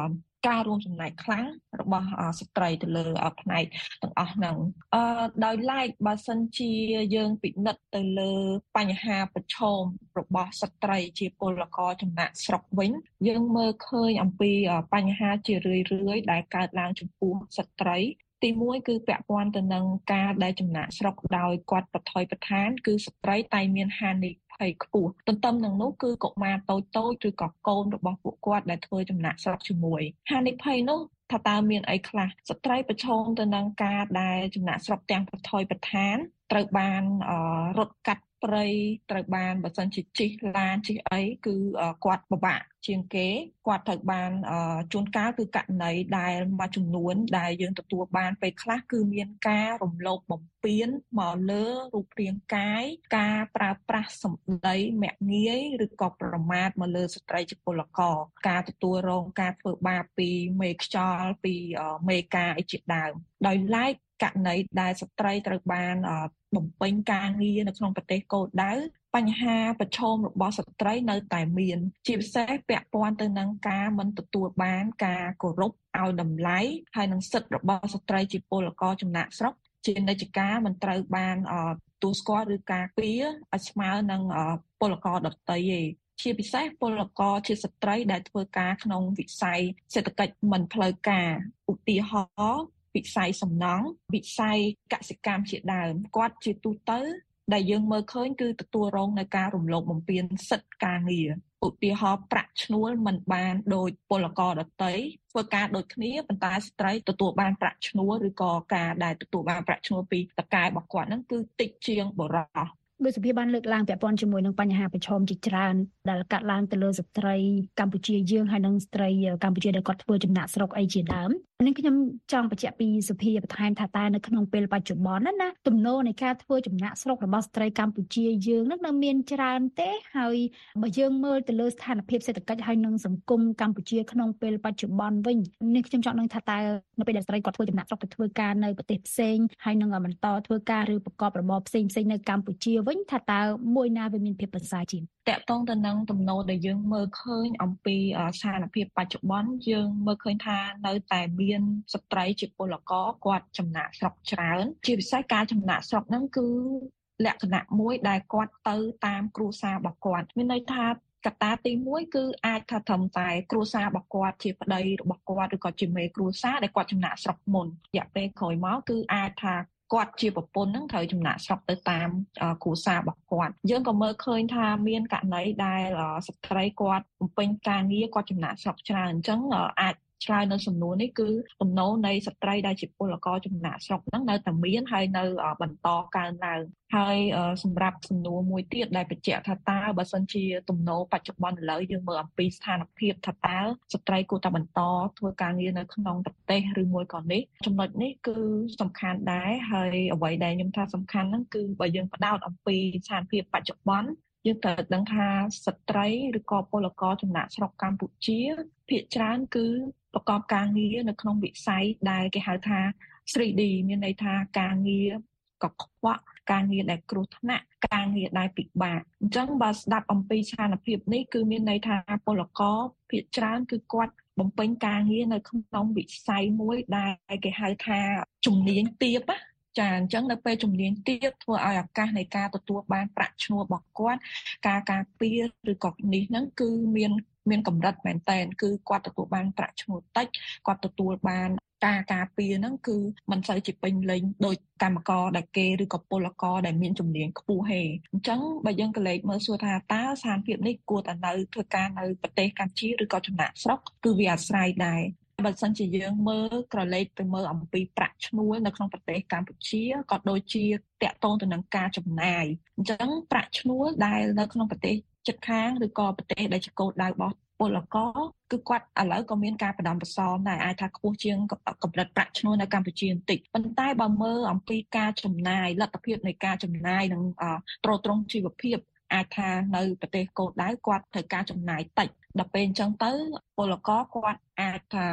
ការរួមចំណែកខ្លាំងរបស់ស្ត្រីទៅលើផ្នែកទាំងអស់ហ្នឹងដោយឡែកបើសិនជាយើងពិនិត្យទៅលើបញ្ហាប្រឈមរបស់ស្ត្រីជាពលករចំណាក់ស្រុកវិញយើងមើលឃើញអំពីបញ្ហាជារឿយៗដែលកើតឡើងចំពោះស្ត្រីទី1គឺពាក់ព័ន្ធទៅនឹងការដែលចំណាក់ស្រុកដោយគាត់ប្រថុយប្រថានគឺស្ត្រីតែមានហានិភ័យខ្ពស់ទន្ទឹមនឹងនោះគឺកុមារតូចៗឬក៏កូនរបស់ពួកគាត់ដែលធ្វើចំណាក់ស្រុកជាមួយហានិភ័យនោះថាតើមានអីខ្លះស្ត្រីប្រឈមទៅនឹងការដែលចំណាក់ស្រុកទាំងប្រថុយប្រថានត្រូវបានរត់កាត់ព្រៃត្រូវបានបើសិនជាជិះឡានជិះអីគឺគាត់ពិបាកជាងគេគាត់ត្រូវបានជួនកាលគឺករណីដែលមួយចំនួនដែលយើងទទួលបានពេលខ្លះគឺមានការរំលោភបំពានមកលើរូបរាងកាយការប្រើប្រាស់សម្ដីមាក់ងាយឬក៏ប្រមាថមកលើស្ត្រីជាពលករការទទួលរងការធ្វើបាបពីមេខ្យល់ពីមេការអីជាដើមដោយឡែកករណីដែលស្ត្រីត្រូវបានបំពេញការងារនៅក្នុងប្រទេសគោលដៅបញ្ហាប្រឈមរបស់ស្ត្រីនៅតែមានជាពិសេសពាក់ព័ន្ធទៅនឹងការមិនទទួលបានការគោរពឲ្យតម្លៃហើយនឹងសិទ្ធិរបស់ស្ត្រីជាពលករចំណាក់ស្រុកជានិច្ចកាលមិនត្រូវបានទទួលស្គាល់ឬការពារឲ្យស្មើនឹងពលករដទៃទេជាពិសេសពលករជាស្ត្រីដែលធ្វើការក្នុងវិស័យសេដ្ឋកិច្ចមិនផ្លូវការឧទាហរណ៍វិស័យសំណង់វិស័យកសិកម្មជាដើមគាត់ជាទូទៅដែលយើងមើលឃើញគឺទទួលរងនៅការរំលោភបំពានសិទ្ធិការងារឧទាហរណ៍ប្រាក់ឈ្នួលមិនបានដោយពលករដទៃធ្វើការដូចគ្នាប៉ុន្តែស្ត្រីទទួលបានប្រាក់ឈ្នួលឬក៏ការដែលទទួលបានប្រាក់ឈ្នួលពីតកែរបស់គាត់ហ្នឹងគឺតិចជាងបុរសដោយសភាបានលើកឡើងពាក់ព័ន្ធជាមួយនឹងបញ្ហាប្រឈមជាច្រើនដែលកាត់ឡើងទៅលើស្ត្រីកម្ពុជាយើងហើយនិងស្ត្រីកម្ពុជាដែលគាត់ធ្វើចំណាក់ស្រុកអីជាដើមនេះខ្ញុំចង់បញ្ជាក់ពីសភាបន្ថែមថាតើនៅក្នុងពេលបច្ចុប្បន្នណាទំនោរនៃការធ្វើចំណាក់ស្រុករបស់ស្ត្រីកម្ពុជាយើងនឹងនៅមានច្រើនទេហើយបើយើងមើលទៅលើស្ថានភាពសេដ្ឋកិច្ចហើយនិងសង្គមកម្ពុជាក្នុងពេលបច្ចុប្បន្នវិញនេះខ្ញុំចង់នឹងថាតើនៅពេលដែលស្ត្រីគាត់ធ្វើចំណាក់ស្រុកទៅធ្វើការនៅប្រទេសផ្សេងហើយនឹងបន្តធ្វើការឬប្រកបរបរផ្សេងៗនៅកម្ពុជាវិញថាតើមួយណាវាមានភាពប្រសើរជាងតកតងទៅនឹងទំនោរដែលយើងមើលឃើញអំពីស្ថានភាពបច្ចុប្បន្នយើងមើលឃើញថានៅតែមានស្ត្រីជាពលករគាត់ចំណាក់ស្រុកច្រើនជាពិសេសការចំណាក់ស្រុកហ្នឹងគឺលក្ខណៈមួយដែលគាត់ទៅតាមគ្រួសាររបស់គាត់មានន័យថាកត្តាទី1គឺអាចថាត្រឹមតែគ្រួសាររបស់គាត់ជាប្តីរបស់គាត់ឬក៏ជាមេគ្រួសារដែលគាត់ចំណាក់ស្រុកមុនរយៈពេលក្រោយមកគឺអាចថាគាត់ជាប្រពន្ធហ្នឹងត្រូវចំណាក់ស្រុកទៅតាមគ្រួសាររបស់គាត់យើងក៏មើលឃើញថាមានករណីដែលស្ត្រីគាត់បំពេញការងារគាត់ចំណាក់ស្រុកច្រើនអញ្ចឹងអាចឆ្លើយនៅសំណួរនេះគឺទំនោរនៃស្ត្រីដែលជាពលករចំណាក់ស្រុកហ្នឹងនៅតែមានហើយនៅបន្តកើនឡើងហើយសម្រាប់សំណួរមួយទៀតដែលបញ្ជាក់ថាតើបើសិនជាទំនោរបច្ចុប្បន្នឥឡូវយើងមើលអំពីស្ថានភាពថាតើស្ត្រីគួរតែបន្តធ្វើការងារនៅក្នុងប្រទេសឬមួយក៏នេះចំណុចនេះគឺសំខាន់ដែរហើយអ្វីដែលខ្ញុំថាសំខាន់ហ្នឹងគឺបើយើងផ្ដោតអំពីស្ថានភាពបច្ចុប្បន្នយើងត្រូវដឹងថាស្ត្រីឬក៏ពលករចំណាក់ស្រុកកម្ពុជាភាគច្រើនគឺប្រកបការងារនៅក្នុងវិស័យដែលគេហៅថា 3D មានន័យថាការងារកខ្វក់ការងារដែលគ្រោះថ្នាក់ការងារដែលពិបាកអញ្ចឹងបើស្ដាប់អំពីស្ថានភាពនេះគឺមានន័យថាពលករភាគច្រើនគឺគាត់បំពេញការងារនៅក្នុងវិស័យមួយដែលគេហៅថាជំនាញទាបចាអញ្ចឹងនៅពេលជំនាញទាបធ្វើឲ្យឱកាសនៃការទទួលបានប្រាក់ឈ្នួលរបស់គាត់ការការពារឬក៏នេះហ្នឹងគឺមានកម្រិតមែនតើគឺគាត់ទទួលបានប្រាក់ឈ្នួលតិចគាត់ទទួលបានការការពារហ្នឹងគឺមិនសូវជាពេញលេញដោយកម្មករដែលគេឬក៏ពលករដែលមានជំនាញខ្ពស់ហេអញ្ចឹងបើយើងក៏លេខមើលសួរថាតើស្ថានភាពនេះគួរតែនៅធ្វើការនៅប្រទេសកម្ពុជាឬក៏ចំណាក់ស្រុកគឺវាអាស្រ័យដែរបើសិនជាយើងមើលក្រឡេកទៅមើលអំពីប្រាក់ឈ្នួលនៅក្នុងប្រទេសកម្ពុជាក៏ដូចជាតាក់ទងទៅនឹងការចំណាយអញ្ចឹងប្រាក់ឈ្នួលដែលនៅក្នុងប្រទេសជិតខាងឬក៏ប្រទេសដែលជាគោលដៅរបស់ពលករគឺគាត់ឥឡូវក៏មានការផ្ដំប្រសងដែរអាចថាខ្ពស់ជាងកម្រិតប្រាក់ឈ្នួលនៅកម្ពុជាបន្តិចប៉ុន្តែបើមើលអំពីការចំណាយលទ្ធភាពនៃការចំណាយនិងទ្រទ្រង់ជីវភាពអាចថានៅប្រទេសគោលដៅគាត់ត្រូវការចំណាយតិចដល់ពេលអញ្ចឹងទៅពលករគាត់អាចថា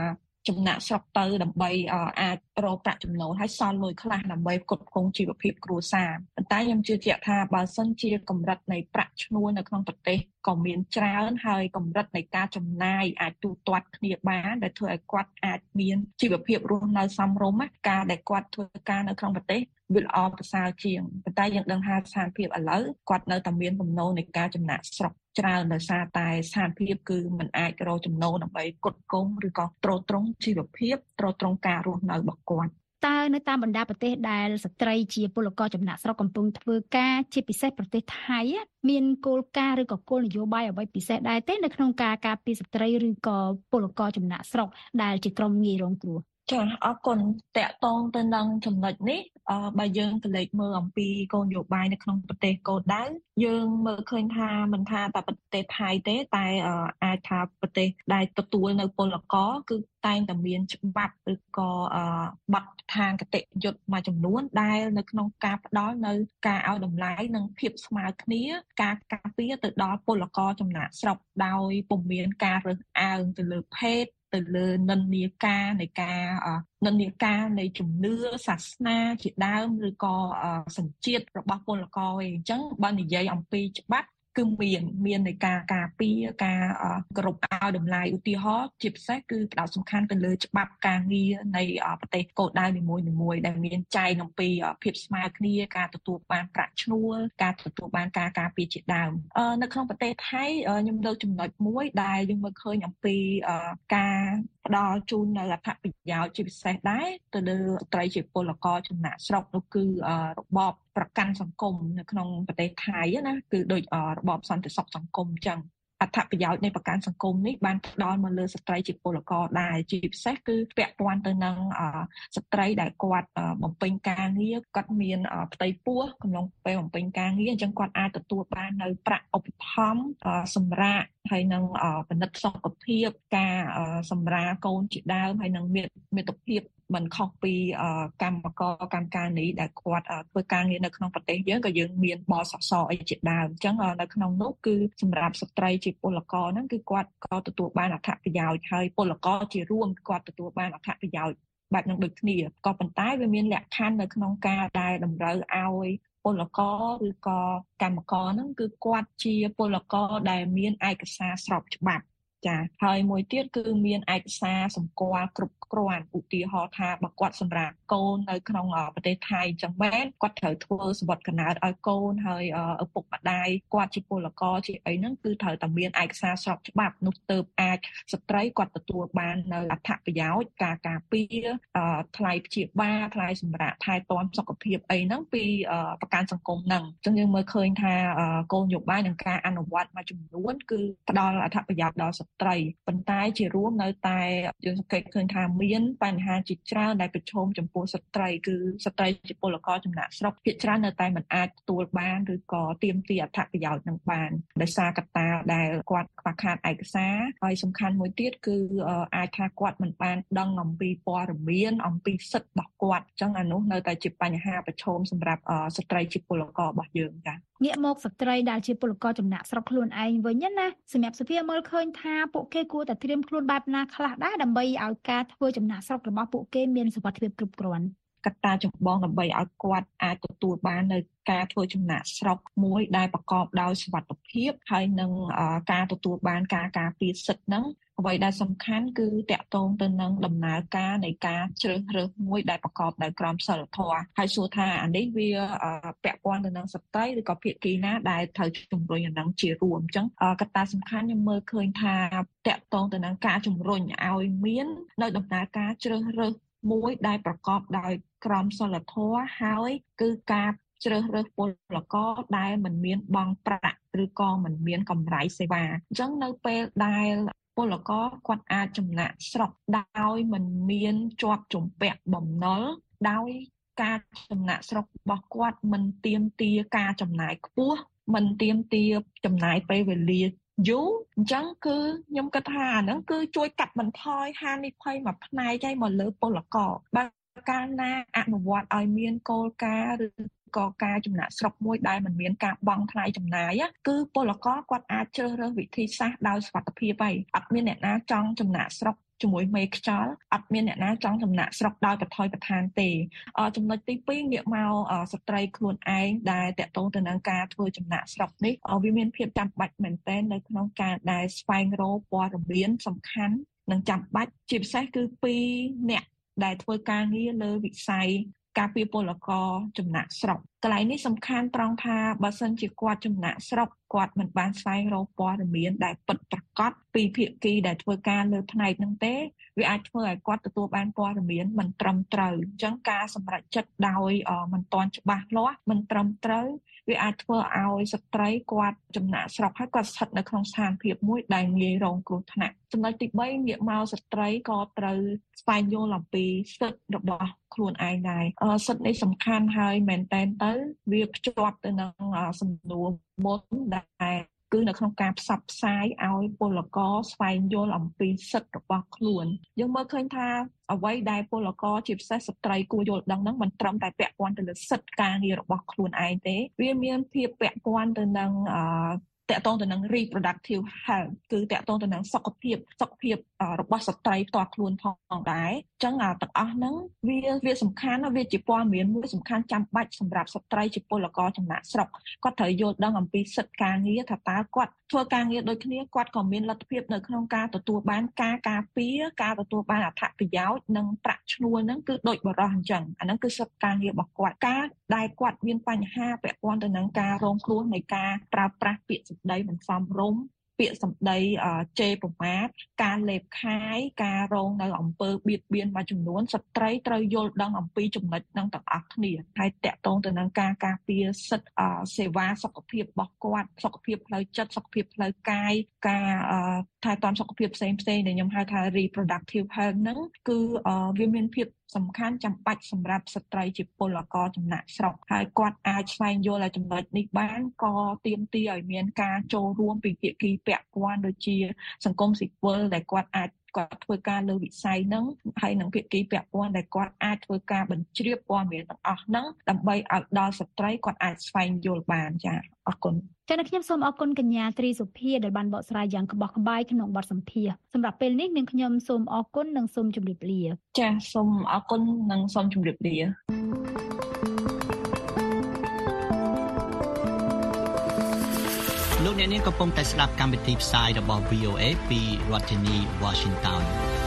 ចំណាក់ស្រុកទៅដើម្បីអាចរកប្រាក់ចំណូលហើយសល់លុយខ្លះដើម្បីផ្គត់ផ្គង់ជីវភាពគ្រួសារប៉ុន្តែខ្ញុំជឿជាក់ថាបើសិនជាកម្រិតនៃប្រាក់ឈ្នួលនៅក្នុងប្រទេសក៏មានច្រើនហើយកម្រិតនៃការចំណាយអាចទូទាត់គ្នាបានដែលធ្វើឲ្យគាត់អាចមានជីវភាពរស់នៅសមរម្យការដែលគាត់ធ្វើការនៅក្នុងប្រទេសវាល្អប្រសើរជាងប៉ុន្តែយើងដឹងថាស្ថានភាពឥឡូវគាត់នៅតែមានបំណុលនៃការចំណាក់ស្រុកច្រើនដោយសារតែស្ថានភាពគឺมันអាចរកចំណូលដើម្បីផ្គត់ផ្គង់ឬក៏ទ្រទ្រង់ជីវភាពទ្រទ្រង់ការរស់នៅរបស់គាត់តើនៅតាមបណ្ដាប្រទេសដែលស្ត្រីជាពលករចំណាក់ស្រុកកំពុងធ្វើការជាពិសេសប្រទេសថៃមានគោលការណ៍ឬក៏គោលនយោបាយអ្វីពិសេសដែរទេនៅក្នុងការការពារស្ត្រីឬក៏ពលករចំណាក់ស្រុកដែលជាក្រុមងាយរងគ្រោះចាអរគុណតកតងទៅនឹងចំណុចនេះបើយើងទៅលេខមើលអំពីគោលនយោបាយនៅក្នុងប្រទេសគោលដៅយើងមើលឃើញថាមិនថាតែប្រទេសថៃទេតែអាចថាប្រទេសដែលទទួលនៅពលករគឺតែងតែមានច្បាប់ឬក៏បទដ្ឋានគតិយុត្តមួយចំនួនដែលនៅក្នុងការផ្ដល់នៅការឲ្យតម្លៃនិងភាពស្មើគ្នាការការពារទៅដល់ពលករចំណាក់ស្រុកដោយពុំមានការរើសអើងទៅលើភេទទៅលើនិន្នាការនៃការនិន្នាការនៃជំនឿសាសនាជាដើមឬក៏សញ្ជាតិរបស់ពលករឯងអញ្ចឹងបើនិយាយអំពីច្បាប់គឺមាននៃការការពារការគោរពឲ្យតម្លៃឧទាហរណ៍ជាពិសេសគឺផ្ដោតសំខាន់ទៅលើច្បាប់ការងារនៃប្រទេសគោលដៅនីមួយៗដែលមានចែងអំពីភាពស្មើគ្នាការទទួលបានប្រាក់ឈ្នួលការទទួលបានការការពារជាដើមនៅក្នុងប្រទេសថៃខ្ញុំលើកចំណុចមួយដែលយើងមើលឃើញអំពីការផ្ដល់ជូននៅអត្ថប្រយោជន៍ជាពិសេសដែរទៅលើស្ត្រីជាពលករចំណាក់ស្រុកនោះគឺរបបប្រកាន់សង្គមនៅក្នុងប្រទេសថៃណាគឺដូចរបបសន្តិសុខសង្គមអញ្ចឹងអត្ថប្រយោជន៍នៃប្រកាន់សង្គមនេះបានផ្ដល់មកលើស្ត្រីជាពលករដែរជាពិសេសគឺពាក់ព័ន្ធទៅនឹងស្ត្រីដែលគាត់បំពេញការងារគាត់មានផ្ទៃពោះកំឡុងពេលបំពេញការងារអញ្ចឹងគាត់អាចទទួលបាននៅប្រាក់ឧបត្ថម្ភសម្រាប់ហើយនឹងពិនិត្យសុខភាពការសម្រាលកូនជាដើមហើយនឹងមាតុភាពមិនខុសពីកម្មករកម្មការនេះដែលគាត់ធ្វើការងារនៅក្នុងប្រទេសយើងក៏យើងមានបសសអីជាដើមអញ្ចឹងនៅក្នុងនោះគឺសម្រាប់ស្ត្រីជាពលករហ្នឹងគឺគាត់ក៏ទទួលបានអត្ថប្រយោជន៍ហើយពលករជារួមគាត់ទទួលបានអត្ថប្រយោជន៍បែបហ្នឹងដូចគ្នាក៏ប៉ុន្តែវាមានលក្ខខណ្ឌនៅក្នុងការដែលតម្រូវឲ្យពលករឬក៏កម្មករហ្នឹងគឺគាត់ជាពលករដែលមានឯកសារស្របច្បាប់ចាហើយមួយទៀតគឺមានឯកសារសម្គាល់គ្រប់គ្រាន់ឧទាហរណ៍ថាបើគាត់សម្រាប់កូននៅក្នុងប្រទេសថៃអញ្ចឹងមែនគាត់ត្រូវធ្វើសវត្ថកំណើតឲ្យកូនហើយឪពុកម្ដាយគាត់ជាពលករជាអីហ្នឹងគឺត្រូវតែមានឯកសារស្របច្បាប់នោះទើបអាចស្ត្រីគាត់ទទួលបាននៅអត្ថប្រយោជន៍ការការពារថ្លៃព្យាបាលថ្លៃសម្រាប់ថែទាំសុខភាពអីហ្នឹងពីប្រកាន់សង្គមហ្នឹងអញ្ចឹងយើងមើលឃើញថាគោលនយោបាយនិងការអនុវត្តមួយចំនួនគឺផ្ដល់អត្ថប្រយោជន៍ដល់ស្ត្រីប៉ុន្តែជារួមនៅតែយើងសង្កេតឃើញថាមានបញ្ហាជាច្រើនដែលប្រឈមចំពោះស្ត្រីគឺស្ត្រីជាពលករចំណាក់ស្រុកភាគច្រើននៅតែមិនអាចទទួលបានឬក៏ទាមទារអត្ថប្រយោជន៍នឹងបានដោយសារកត្តាដែលគាត់ខ្វះខាតឯកសារហើយសំខាន់មួយទៀតគឺអាចថាគាត់មិនបានដឹងអំពីព័ត៌មានអំពីសិទ្ធិរបស់គាត់អញ្ចឹងអានោះនៅតែជាបញ្ហាប្រឈមសម្រាប់ស្ត្រីជាពលកររបស់យើងចា៎ងាកមកស្ត្រីដែលជាពលករចំណាក់ស្រុកខ្លួនឯងវិញណាសម្រាប់សុភាមើលឃើញថាពួកគេគួរតែត្រៀមខ្លួនបែបណាខ្លះដែរដើម្បីឲ្យការធ្វើចំណាក់ស្រុករបស់ពួកគេមានសុវត្ថិភាពគ្រប់គ្រាន់កត្តាចម្បងដើម្បីឲ្យគាត់អាចទទួលបាននៅការធ្វើចំណាក់ស្រុកមួយដែលប្រកបដោយសុវត្ថិភាពហើយនឹងការទទួលបានការការពារសិទ្ធិហ្នឹងអ្វីដែលសំខាន់គឺតាក់ទងទៅនឹងដំណើរការនៃការជ្រើសរើសមួយដែលប្រកបដោយក្រមសីលធម៌ហើយសួរថាអានេះវាពាក់ព័ន្ធទៅនឹងស្ត្រីឬក៏ភាគីណាដែលត្រូវជំរុញអានឹងជារួមអញ្ចឹងកត្តាសំខាន់ខ្ញុំមើលឃើញថាតាក់ទងទៅនឹងការជំរុញឲ្យមាននៅដំណើរការជ្រើសរើសមួយដែលប្រកបដោយក្រមសីលធម៌ហើយគឺការជ្រើសរើសពលករដែលមិនមានបង់ប្រាក់ឬក៏មិនមានកម្រៃសេវាអញ្ចឹងនៅពេលដែលពលករគាត់អាចចំណាក់ស្រុកដោយមិនមានជាប់ជំពាក់បំណុលដោយការចំណាក់ស្រុករបស់គាត់មិនទាមទារការចំណាយខ្ពស់មិនទាមទារចំណាយពេលវេលាយូរអញ្ចឹងគឺខ្ញុំគិតថាអាហ្នឹងគឺជួយកាត់បន្ថយហានិភ័យមួយផ្នែកឲ្យមកលើពលករបើកាលណាអនុវត្តឲ្យមានគោលការណ៍ឬក៏ការចំណាក់ស្រុកមួយដែលមិនមានការបង់ថ្លៃចំណាយគឺពលករគាត់អាចជ្រើសរើសវិធីសាស្ត្រដោយសុវត្ថិភាពហើយអត់មានអ្នកណាចង់ចំណាក់ស្រុកជាមួយមេខ្យល់អត់មានអ្នកណាចង់ចំណាក់ស្រុកដោយបន្ថយបន្ថានទេចំណុចទី2ងាកមកស្ត្រីខ្លួនឯងដែលតាក់ទងទៅនឹងការធ្វើចំណាក់ស្រុកនេះវាមានភាពចាំបាច់មែនទែននៅក្នុងការដែលស្វែងរកព័ត៌មានសំខាន់និងចាំបាច់ជាពិសេសគឺ2អ្នកដែលធ្វើការងារលើវិស័យការពារពលករចំណាក់ស្រុកកន្លែងនេះសំខាន់ត្រង់ថាបើសិនជាគាត់ចំណាក់ស្រុកគាត់មិនបានស្វែងរកព័ត៌មានដែលពិតប្រាកដពីភាគីដែលធ្វើការលើផ្នែកហ្នឹងទេវាអាចធ្វើឲ្យគាត់ទទួលបានព័ត៌មានមិនត្រឹមត្រូវអញ្ចឹងការសម្រេចចិត្តដោយមិនទាន់ច្បាស់លាស់មិនត្រឹមត្រូវវាអាចធ្វើឲ្យស្ត្រីគាត់ចំណាក់ស្រុកហើយគាត់ស្ថិតនៅក្នុងស្ថានភាពមួយដែលងាយរងគ្រោះថ្នាក់ចំណុចទី3ងាកមកស្ត្រីក៏ត្រូវស្វែងយល់អំពីសិទ្ធិរបស់ខ្លួនឯងដែរសិទ្ធិនេះសំខាន់ហើយមែនតើទៅវាភ្ជាប់ទៅនឹងសំណួរមុនដែលគឺនៅក្នុងការផ្សព្វផ្សាយឲ្យពលករស្វែងយល់អំពីសិទ្ធិរបស់ខ្លួនយើងមើលឃើញថាអ្វីដែលពលករជាពិសេសស្ត្រីគួរយល់ដឹងហ្នឹងមិនត្រឹមតែពាក់ព័ន្ធទៅលើសិទ្ធិការងាររបស់ខ្លួនឯងទេវាមានភាពពាក់ព័ន្ធទៅនឹងតាក់ទងទៅនឹង reproductive health គឺតាក់ទងទៅនឹងសុខភាពរបស់ស្ត្រីផ្ទាល់ខ្លួនផងដែរអញ្ចឹងទាំងអស់ហ្នឹងវាសំខាន់វាជាព័ត៌មានមួយសំខាន់ចាំបាច់សម្រាប់ស្ត្រីជាពលករចំណាក់ស្រុកគាត់ត្រូវយល់ដឹងអំពីសិទ្ធិការងារថាតើគាត់ធ្វើការងារដូចគ្នាគាត់ក៏មានលទ្ធភាពនៅក្នុងការទទួលបានការការពារការទទួលបានអត្ថប្រយោជន៍និងប្រាក់ឈ្នួលហ្នឹងគឺដូចបរិសុទ្ធអញ្ចឹងអាហ្នឹងគឺសិទ្ធិការងាររបស់គាត់ការដែលគាត់មានបញ្ហាពាក់ព័ន្ធទៅនឹងការរងគ្រោះនៃការប្រើប្រាស់ពាក្យសម្ដីមិនសមរម្យពាក្យសម្ដីជេរប្រមាថការលេបខាយការរងនៅអំពើបៀតបៀនមួយចំនួនស្ត្រីត្រូវយល់ដឹងអំពីចំណុចហ្នឹងទាំងអស់គ្នាហើយតាក់ទងទៅនឹងការការពារសិទ្ធិសេវាសុខភាពរបស់គាត់សុខភាពផ្លូវចិត្តសុខភាពផ្លូវកាយការថែទាំសុខភាពផ្សេងៗដែលខ្ញុំហៅថា reproductive health ហ្នឹងគឺវាមានភាពសំខាន់ចាំបាច់សម្រាប់ស្ត្រីជាពលករចំណាក់ស្រុកហើយគាត់អាចស្វែងយល់ឲ្យចំណុចនេះបានក៏ទាមទារឲ្យមានការចូលរួមពីភាគីពាក់ព័ន្ធដូចជាសង្គមស៊ីវិលដែលគាត់ធ្វើការលើវិស័យហ្នឹងហើយនឹងភាគីពាក់ព័ន្ធដែលគាត់អាចធ្វើការបញ្ជ្រាបព័ត៌មានទាំងអស់ហ្នឹងដើម្បីឲ្យដល់ស្ត្រីគាត់អាចស្វែងយល់បានចា៎អរគុណចា៎ខ្ញុំសូមអរគុណកញ្ញាត្រីសុភាដែលបានបកស្រាយយ៉ាងក្បោះក្បាយក្នុងបទសម្ភាសន៍សម្រាប់ពេលនេះនាងខ្ញុំសូមអរគុណនិងសូមជម្រាបលាចា៎សូមអរគុណនិងសូមជម្រាបលាលោកអ្នកនាងកំពុងតែស្ដាប់កម្មវិធីផ្សាយរបស់ VOA ពីរដ្ឋធានី Washington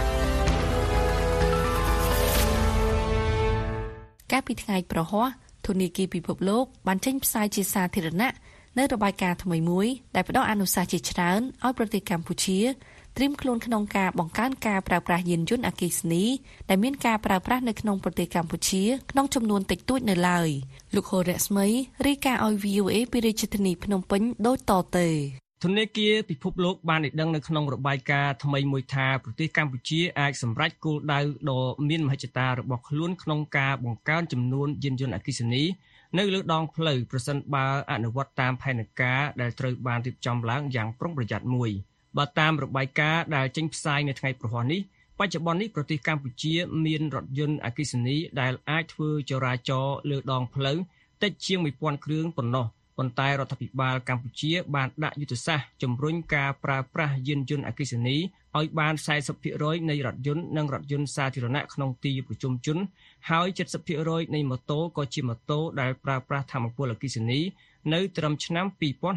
កាលពីថ្ងៃប្រហ័សធនាគារពិភពលោកបានចេញផ្សាយជាសាធារណៈនៅរបាយការណ៍ថ្មីមួយដែលផ្ដល់អនុសាសន៍ជាច្រើនឲ្យប្រទេសកម្ពុជាត្រៀមខ្លួនក្នុងការបង្កើនការប្រើប្រាស់យានយន្តអគ្គិសនីដែលមានការប្រើប្រាស់នៅក្នុងប្រទេសកម្ពុជាក្នុងចំនួនតិចតួចនៅឡើយលោកហូរ៉ាស្មីរាយការណ៍ឲ្យ VOA ពីរាជធានីភ្នំពេញដូចតទៅធនាគារពិភពលោកបានឲ្យដឹងនៅក្នុងរបាយការណ៍ថ្មីមួយថាប្រទេសកម្ពុជាអាចសម្រេចគោលដៅដ៏មានមហិច្ឆតារបស់ខ្លួនក្នុងការបង្កើនចំនួនយានយន្តអគ្គិសនីនៅលើដងផ្លូវប្រសិនបើអនុវត្តតាមផែនការដែលត្រូវបានរៀបចំឡើងយ៉ាងប្រុងប្រយ័ត្នមួយបើតាមរបាយការណ៍ដែលចេញផ្សាយនៅថ្ងៃប្រហ័សនេះបច្ចុប្បន្ននេះប្រទេសកម្ពុជាមានរថយន្តអគ្គិសនីដែលអាចធ្វើចរាចរណ៍លើដងផ្លូវតិចជាង 1000 គ្រឿងប៉ុណ្ណោះប៉ុន្តែរដ្ឋាភិបាលកម្ពុជាបានដាក់យុទ្ធសាស្ត្រជំរុញការប្រើប្រាស់យានយន្តអគ្គិសនីឲ្យបាន 40% នៃរថយន្តនិងរថយន្តសាធារណៈក្នុងទីប្រជុំជនហើយ 70% នៃម៉ូតូក៏ជាម៉ូតូដែលប្រើប្រាស់ថាមពលអគ្គិសនីនៅត្រឹមឆ្នាំ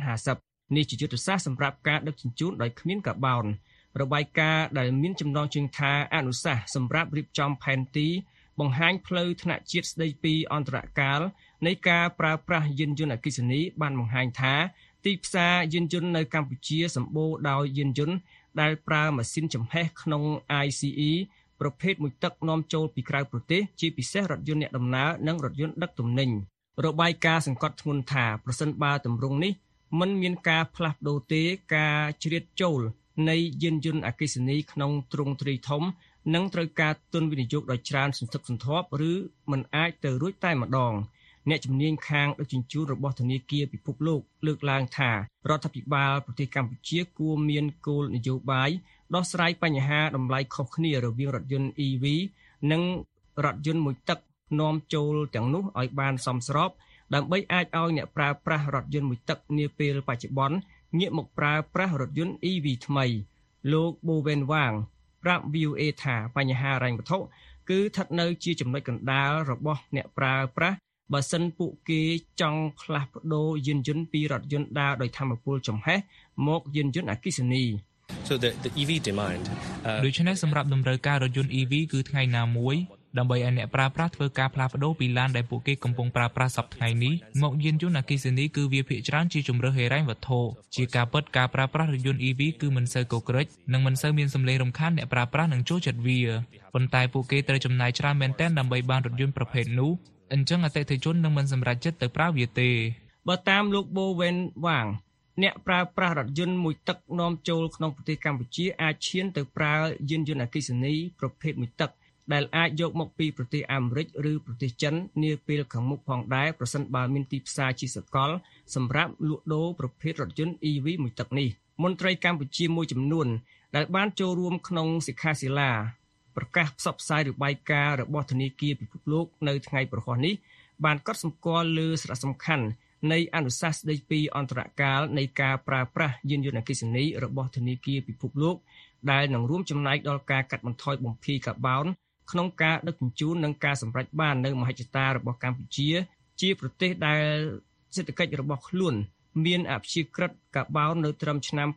2050នេះជាយុទ្ធសាស្ត្រសម្រាប់ការដឹកជញ្ជូនដោយគ្មានកាបូនរបាយការណ៍ដែលមានចំណងជើងថាអនុសាសន៍សម្រាប់រៀបចំផែនទីបង្ហាញផ្លូវថ្នាក់ជាតិស្ដីពីអន្តរកាលនៃការប្រើប្រាស់យានយន្តអគ្គិសនីបានបង្ហាញថាទីផ្សារយានយន្តនៅកម្ពុជាសម្បូរដោយយានយន្តដែលប្រើម៉ាស៊ីនចំហេះក្នុង ICE ប្រភេទមួយទឹកនាំចូលពីក្រៅប្រទេសជាពិសេសរថយន្តអ្នកដំណើរនិងរថយន្តដឹកទំនិញរបាយការណ៍សង្កត់ធ្ងន់ថាប្រសិនបើទម្រង់នេះមិនមានការផ្លាស់ប្ដូរទេការជ្រៀតចូលនៃយានយន្តអគ្គិសនីក្នុងទ្រង់ទ្រាយធំនឹងត្រូវការទុនវិនិយោគដ៏ច្រើនសន្ធឹកសន្ធាប់ឬមិនអាចទៅរួចតែម្ដងអ្នកជំនាញខាងដឹកជញ្ជូនរបស់ធនាគារពិភពលោកលើកឡើងថារដ្ឋាភិបាលប្រទេសកម្ពុជាគួរមានគោលនយោបាយដោះស្រាយបញ្ហាតម្លៃខុសគ្នារវាងរថយន្ត EV និងរថយន្តមួយទឹកនាំចូលទាំងនោះឲ្យបានសមស្របដើម្បីអាចឲ្យអ្នកប្រើប្រាស់រថយន្តមួយទឹកនាពេលបច្ចុប្បន្នងាកមកប្រើប្រាស់រថយន្ត EV ថ្មីលោកបូវែនវ៉ាងប្រាប់ VOA ថាបញ្ហាហិរញ្ញវត្ថុគឺស្ថិតនៅជាចំណុចកណ្ដាលរបស់អ្នកប្រើប្រាស់បើសិនពួកគេចង់ផ្លាស់ប្ដូរយានយន្តពីរថយន្តដើរដោយថាមពលចំហេះមកយានយន្តអគ្គិសនី So the EV demand ដូច្នេះសម្រាប់តម្រូវការរថយន្ត EV គឺថ្ងៃណាមួយដើម្បីឲ្យអ្នកប្រើប្រាស់ធ្វើការផ្លាស់ប្ដូរពីឡានដែលពួកគេកំពុងប្រើប្រាស់សប្តាហ៍នេះមកយានយន្តអគ្គិសនីគឺវាភាគច្រើនជាជម្រើសហិរញ្ញវត្ថុជាការពិតការប្រើប្រាស់រថយន្ត EV គឺមិនសូវកក្រិចនិងមិនសូវមានសម្លេងរំខានអ្នកប្រើប្រាស់នឹងចូលចិត្តវាប៉ុន្តែពួកគេត្រូវចំណាយច្រើនមែនទែនដើម្បីបានរថយន្តប្រភេទនោះអញ្ចឹងអតិថិជននឹងមិនសម្រេចចិត្តទៅប្រើវាទេបើតាមលោក Bowen Wang អ្នកប្រើប្រាស់រថយន្តមួយទឹកនាំចូលក្នុងប្រទេសកម្ពុជាអាចឈានទៅប្រើយានយន្តអគ្គិសនីប្រភេទមួយទឹកដែលអាចយកមកពីប្រទេសអាមេរិកឬប្រទេសចិននាពេលខាងមុខផងដែរប្រសិនបើមានទីផ្សារជាសកលសម្រាប់លក់ដូរប្រភេទរថយន្ត EV មួយទឹកនេះមន្ត្រីកម្ពុជាមួយចំនួនដែលបានចូលរួមក្នុងសិក្ខាសាលាប្រកាសផ្សព្វផ្សាយរបាយការណ៍របស់ធនាគារពិភពលោកនៅថ្ងៃប្រហ័សនេះបានកត់សម្គាល់លើសារៈសំខាន់នៃអនុសាសន៍ស្តីពីអន្តរកាលនៃការប្រើប្រាស់យានយន្តអគ្គិសនីរបស់ធនាគារពិភពលោកដែលនឹងរួមចំណែកដល់ការកាត់បន្ថយបំភាយកាបូនក្នុងការដឹកជញ្ជូននិងការសម្រេចបាននៅមហិច្ឆតារបស់កម្ពុជាជាប្រទេសដែលសេដ្ឋកិច្ចរបស់ខ្លួនមានអព្យាក្រឹតកាបូននៅត្រឹមឆ្នាំ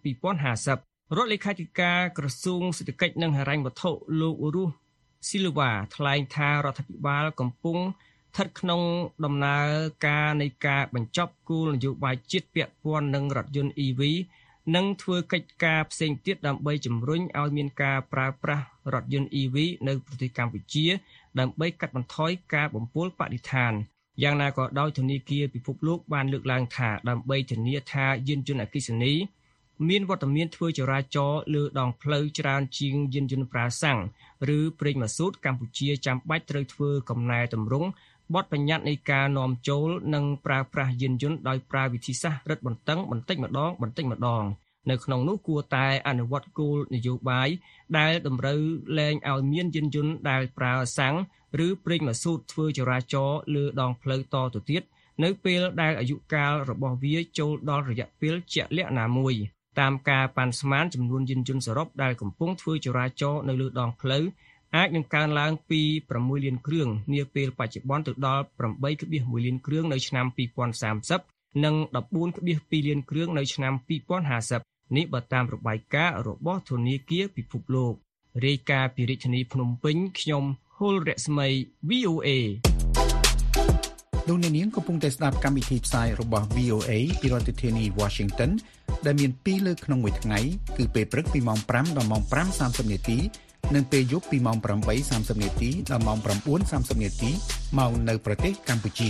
2050រដ្ឋលេខាធិការក្រសួងសេដ្ឋកិច្ចនិងហិរញ្ញវត្ថុលោករស់ស៊ីលវ៉ាថ្លែងថារដ្ឋាភិបាលកំពុងស្ថិតក្នុងដំណើរការនៃការបញ្ចប់គោលនយោបាយជាតិពាក់ព័ន្ធនឹងរថយន្ត EV និងធ្វើកិច្ចការផ្សេងទៀតដើម្បីជំរុញឲ្យមានការប្រើប្រាស់រថយន្ត EV នៅប្រទេសកម្ពុជាដើម្បីកាត់បន្ថយការបំពុលបរិស្ថានយ៉ាងណាក៏ដោយធនាគារពិភពលោកបានលើកឡើងថាដើម្បីធានាថាយានយន្តអគ្គិសនីមានវត្តមានធ្វើចរាចរណ៍លើដងផ្លូវច្រើនជាងយានយន្តប្រើសាំងឬប្រេងម៉ាស៊ូតកម្ពុជាចាំបាច់ត្រូវធ្វើកំណែតម្រង់បទបញ្ញត្តិនៃការនាំចូលនិងប្រើប្រាស់យានយន្តដោយប្រើវិធីសាស្ត្ររឹតបន្តឹងបន្តិចម្ដងនៅក្នុងនោះគួរតែអនុវត្តគោលនយោបាយដែលតម្រូវលែងឲ្យមានយានយន្តដែលប្រើសាំងឬប្រេងម៉ាស៊ូតធ្វើចរាចរណ៍លើដងផ្លូវតទៅទៀតនៅពេលដែលអាយុកាលរបស់វាចូលដល់រយៈពេលជាក់លាក់ណាមួយតាមការប៉ាន់ស្មានចំនួនយានយន្តសរុបដែលកំពុងធ្វើចរាចរណ៍នៅលើដងផ្លូវអាចនឹងកើនឡើងពី6លានគ្រឿងនាពេលបច្ចុប្បន្នទៅដល់ 8.1 លានគ្រឿងនៅឆ្នាំ2030និង 14.2 លានគ្រឿងនៅឆ្នាំ2050នេះបើតាមរបាយការណ៍របស់ធនាគារពិភពលោករាយការណ៍ពីរាជធានីភ្នំពេញខ្ញុំហុលរស្មី VOA លោកអ្នកនាងកំពុងតែស្ដាប់កម្មវិធីផ្សាយរបស់ VOA ពីរដ្ឋធានី Washington ដែលមាន2លើកក្នុងមួយថ្ងៃគឺពេលព្រឹកពីម៉ោង 5 ដល់ម៉ោង 5:30 នាទីនិងពេលយប់ពីម៉ោង 8:30 នាទីដល់ម៉ោង 9:30 នាទីមកនៅប្រទេសកម្ពុជា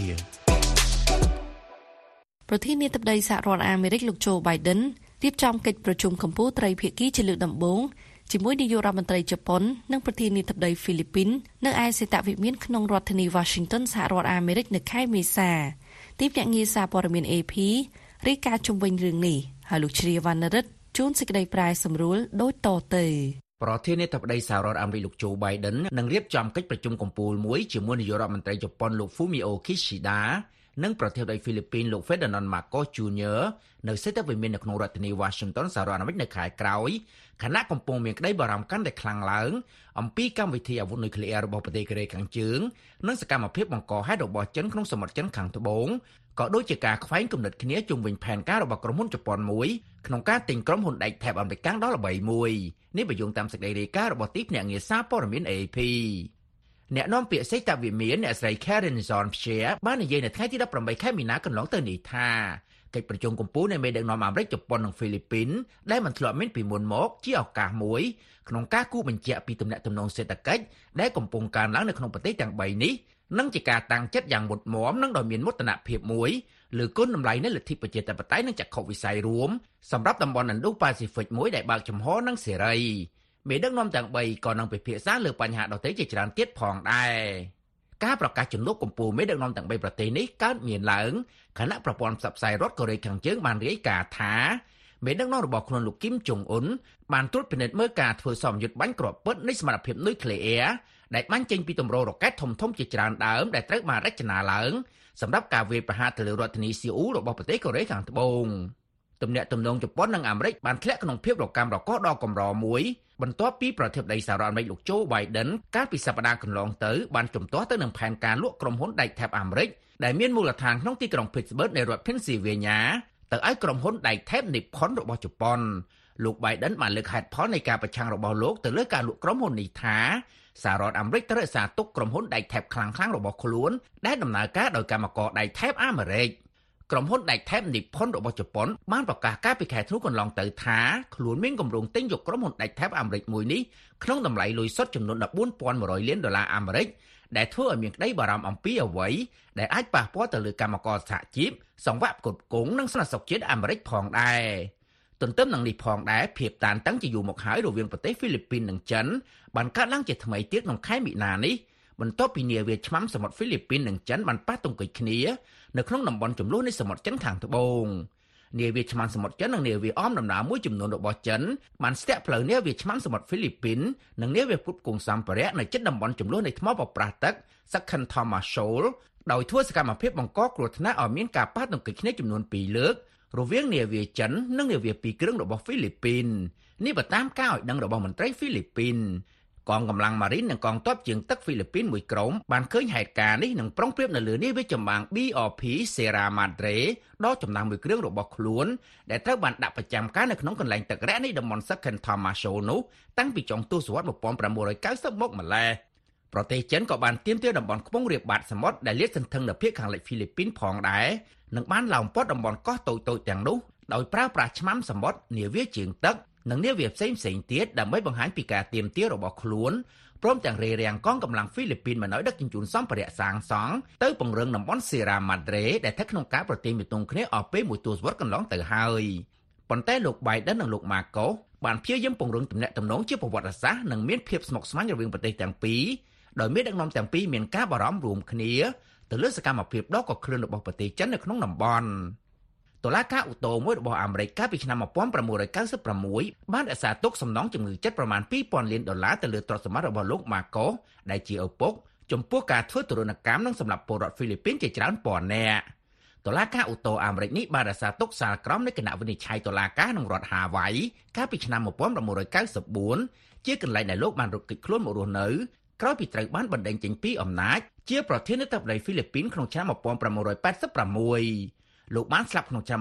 ប្រធានាធិបតីសហរដ្ឋអាមេរិកលោក Joe Biden រៀបចំកិច្ចប្រជុំកម្ពុជាត្រីភាគីជាលើកដំបូងជាមួយនាយករដ្ឋមន្ត្រីជប៉ុននិងប្រធានាធិបតីហ្វីលីពីននៅឯសេតវិមានក្នុងរដ្ឋធានី Washington សហរដ្ឋអាមេរិកនៅខែមេសាទីភ្នាក់ងារសារព័ត៌មាន AP រាយការណ៍ជុំវិញរឿងនេះហើយលោកជ្រាវណ្ណរិទ្ធជួនសេចក្តីប្រាយសម្រួលដូចតទៅប្រធានាធិបតីសហរដ្ឋអាមេរិកលោក Joe Biden នឹងរៀបចំកិច្ចប្រជុំកំពូលមួយជាមួយនាយករដ្ឋមន្ត្រីជប៉ុនលោក Fumio Kishida និងប្រធានាធិបតីហ្វីលីពីនលោក Ferdinand Marcos Jr. នៅសេតវិមាននៅក្នុងរដ្ឋធានី Washington សហរដ្ឋអាមេរិកនៅខែក្រោយខណៈកំពុងមានក្តីបារម្ភកាន់តែខ្លាំងឡើងអំពីកម្មវិធីអាវុធនុយក្លេអ៊ែររបស់ប្រទេសកូរ៉េខាងជើងនិងសកម្មភាពបង្កហេតុរបស់ចិនក្នុងសមុទ្រចិនខាងត្បូងក៏ដូចជាការខ្វែងគំនិតគ្នាជុំវិញផែនការរបស់ក្រុមហ៊ុនជប៉ុនមួយក្នុងការទិញក្រុមហ៊ុនដែកថែបអាមេរិកដល់ល្បីមួយនេះបញ្យល់តាមសេចក្តីរាយការណ៍របស់ទីភ្នាក់ងារសារព័ត៌មាន AP អ្នកនាំពាក្យសេតវិមានអ្នកស្រី Karen Jean-Pierre បាននិយាយនៅថ្ងៃទី18ខែមីនាកន្លងទៅនេះថាកិច្ចប្រជុំកំពូលនៃមេដឹកនាំអាមេរិកជប៉ុននិងហ្វីលីពីនដែលមិនធ្លាប់មានពីមុនមកជាឱកាសមួយក្នុងការគូបញ្ជាក់ពីទំនាក់ទំនងសេដ្ឋកិច្ចដែលកំពុងកើនឡើងនៅក្នុងប្រទេសទាំង3នេះនិងជាការតាំងចិត្តយ៉ាងមុតមមនិងដោយមានមោទនភាពមួយលើគុណតម្លៃនៃលទ្ធិប្រជាធិបតេយ្យនិងចក្ខុវិស័យរួមសម្រាប់តំបន់ Indo-Pacific មួយដែលបើកចំហនិងសេរីមេដឹកនាំទាំង3ក៏នឹងពិភាក្សាលើបញ្ហាដទៃជាច្រើនទៀតផងដែរការប្រកាសជំនួបកំពូលមេដឹកនាំទាំង3ប្រទេសនេះកើតមានឡើងខណៈប្រព័ន្ធផ្សព្វផ្សាយរដ្ឋកូរ៉េខាងជើងបានរាយការណ៍ថាមេដឹកនាំរបស់ខ្លួនលោកគីមចុងអ៊ុនបានត្រួតពិនិត្យមើលការធ្វើសមយុទ្ធបាញ់គ្រាប់ពិតនៃសមត្ថភាពនុយក្លេអ៊ែរដែលបាញ់ចេញពីទម្រររ៉ុកែតធំៗជាច្រើនដើមដែលត្រូវបានរចនាឡើងសម្រាប់ការវាយប្រហារទៅលើរដ្ឋធានីស៊ូអ៊ូលរបស់ប្រទេសកូរ៉េខាងត្បូងទំនាក់ទំនងជប៉ុននិងអាមេរិកបានធ្លាក់ក្នុងភាពរកាំរកូសដ៏កម្រមួយបន្ទាប់ពីប្រធានាធិបតីសហរដ្ឋអាមេរិកលោក Joe Biden កាលពីសប្តាហ៍កន្លងទៅបានជំទាស់ទៅនឹងផែនការលក់ក្រុមហ៊ុនដែកថែបអាមេរិកដែលមានមូលដ្ឋានក្នុងទីក្រុង Pittsburgh នៃរដ្ឋ Pennsylvania ទៅឲ្យក្រុមហ៊ុនដែកថែប Nippon របស់ជប៉ុនលោក Biden បានលើកហេតុផលនៃការប្រឆាំងរបស់លោកទៅលើការលក់ក្រុមហ៊ុននេះថាសហរដ្ឋអាមេរិកត្រូវរក្សាទុកក្រុមហ៊ុនដែកថែបខ្លាំងៗរបស់ខ្លួនដែលដំណើរការដោយកម្មករដែកថែបអាមេរិកក្រុមហ៊ុនដែកថែប Nippon របស់ជប៉ុនបានប្រកាសកាលពីខែធ្នូកន្លងទៅថាខ្លួនមានគម្រោងទិញយកក្រុមហ៊ុនដែកថែបអាមេរិកមួយនេះក្នុងតម្លៃលុយសុទ្ធចំនួន $14,100 លានអាមេរិកដែលធ្វើឲ្យមានក្តីបារម្ភអំពីអ្វីដែលអាចប៉ះពាល់ទៅលើកម្មករសហជីពសង្វាក់ផ្គត់ផ្គង់និងសន្តិសុខជាតិអាមេរិកផងដែរទន្ទឹមនឹងនេះផងដែរភាពតានតឹងជាយូរមកហើយរវាងប្រទេសហ្វីលីពីននិងចិនបានកើតឡើងជាថ្មីទៀតក្នុងខែមិនិនានេះបន្ទាប់ពីនាវាឆ្មាំសមុទ្រហ្វីលីពីននិងចិនបានប៉ះទង្គិចគ្នានៅក្នុងតំបន់ជម្លោះនៃសមុទ្រចិនខាងត្បូងនាវាឆ្មាំសមុទ្រចិននិងនាវាអមដំណើរមួយចំនួនរបស់ចិនបានស្ទាក់ផ្លូវនាវាឆ្មាំសមុទ្រហ្វីលីពីននិងនាវាផ្គត់ផ្គង់សម្ភារៈនៅជិតតំបន់ជម្លោះនៃថ្មប្រប្រាស់ទឹក Second Thomas Shoal ដោយធ្វើសកម្មភាពបង្កគ្រោះថ្នាក់ឲ្យមានការប៉ះទង្គិចគ្នាចំនួន2លើករវាងនាវាចិននិងនាវា2គ្រឿងរបស់ហ្វីលីពីននេះបើតាមការឲ្យដឹងរបស់មន្ត្រីហ្វីលីពីនកងកម្លាំងម៉ារីននិងកងទ័ពជើងទឹកហ្វីលីពីនមួយក្រុមបានឃើញហេតុការណ៍នេះនិងប្រុងប្រៀបនៅលើនាវាចម្បាំង BRP Sierra Madre ដ៏ចំណាស់មួយគ្រឿងរបស់ខ្លួនដែលត្រូវបានដាក់ប្រចាំការនៅក្នុងកន្លែងទឹករ៉ែនៃតំបន់ Second Thomas Shoal នោះតាំងពីចុងទសវត្សរ៍ 1990 មកម្ល៉េះប្រទេសចិនក៏បានទាមទារតំបន់ខ្ពង់រាបបាតសមុទ្រដែលលាតសន្ធឹងនៅភាគខាងលិចហ្វីលីពីនផងដែរនិងបានឡោមព័ទ្ធតំបន់កោះតូចៗទាំងនោះដោយប្រើប្រាស់ឆ្មាំសមុទ្រនាវាជើងទឹកនិងនាវាផ្សេងៗទៀតដើម្បីបង្ហាញពីការទាមទាររបស់ខ្លួនព្រមទាំងរារាំងកងកម្លាំងហ្វីលីពីនមិនឲ្យដឹកជញ្ជូនសម្ភារៈសាងសង់ទៅពង្រឹងតំបន់ Sierra Madre ដែលស្ថិតក្នុងការប្រទាញទងគ្នាអស់ពេលមួយទសវត្សរ៍កន្លងទៅហើយប៉ុន្តែលោក Biden និងលោក Marcos បានព្យាយាមពង្រឹងទំនាក់ទំនងជាប្រវត្តិសាស្ត្រនិងមានភាពស្មុគស្មាញរវាងប្រទេសទាំងពីរដោយមានដឹកនាំទាំងពីរមានការបារម្ភរួមគ្នាទៅលើសកម្មភាពដ៏កក្លឿនរបស់ប្រទេសចិននៅក្នុងតំបន់តុលាការឧទ្ធរមួយរបស់អាមេរិកកាលពីឆ្នាំ 1996 បានរក្សាទុកសំណងជំងឺចិត្តប្រមាណ $2,000 លានទៅលើទ្រព្យសម្បត្តិរបស់លោក Marcos ដែលជាឪពុកចំពោះការធ្វើទរណកម្មនិងសម្លាប់ពលរដ្ឋហ្វីលីពីនជាច្រើនពាន់នាក់តុលាការឧទ្ធរអាមេរិកនេះបានរក្សាទុកសាលក្រមនៃគណៈវិនិច្ឆ័យតុលាការក្នុងរដ្ឋហាវ៉ៃកាលពីឆ្នាំ 1994 ជាកន្លែងដែលលោកបានរត់គេចខ្លួនមករស់នៅក្រោយពីត្រូវបានបណ្តេញចេញពីអំណាចជាប្រធានាធិបតីហ្វីលីពីនក្នុងឆ្នាំ 1986 លោកបានស្លាប់ក្នុងឆ្នាំ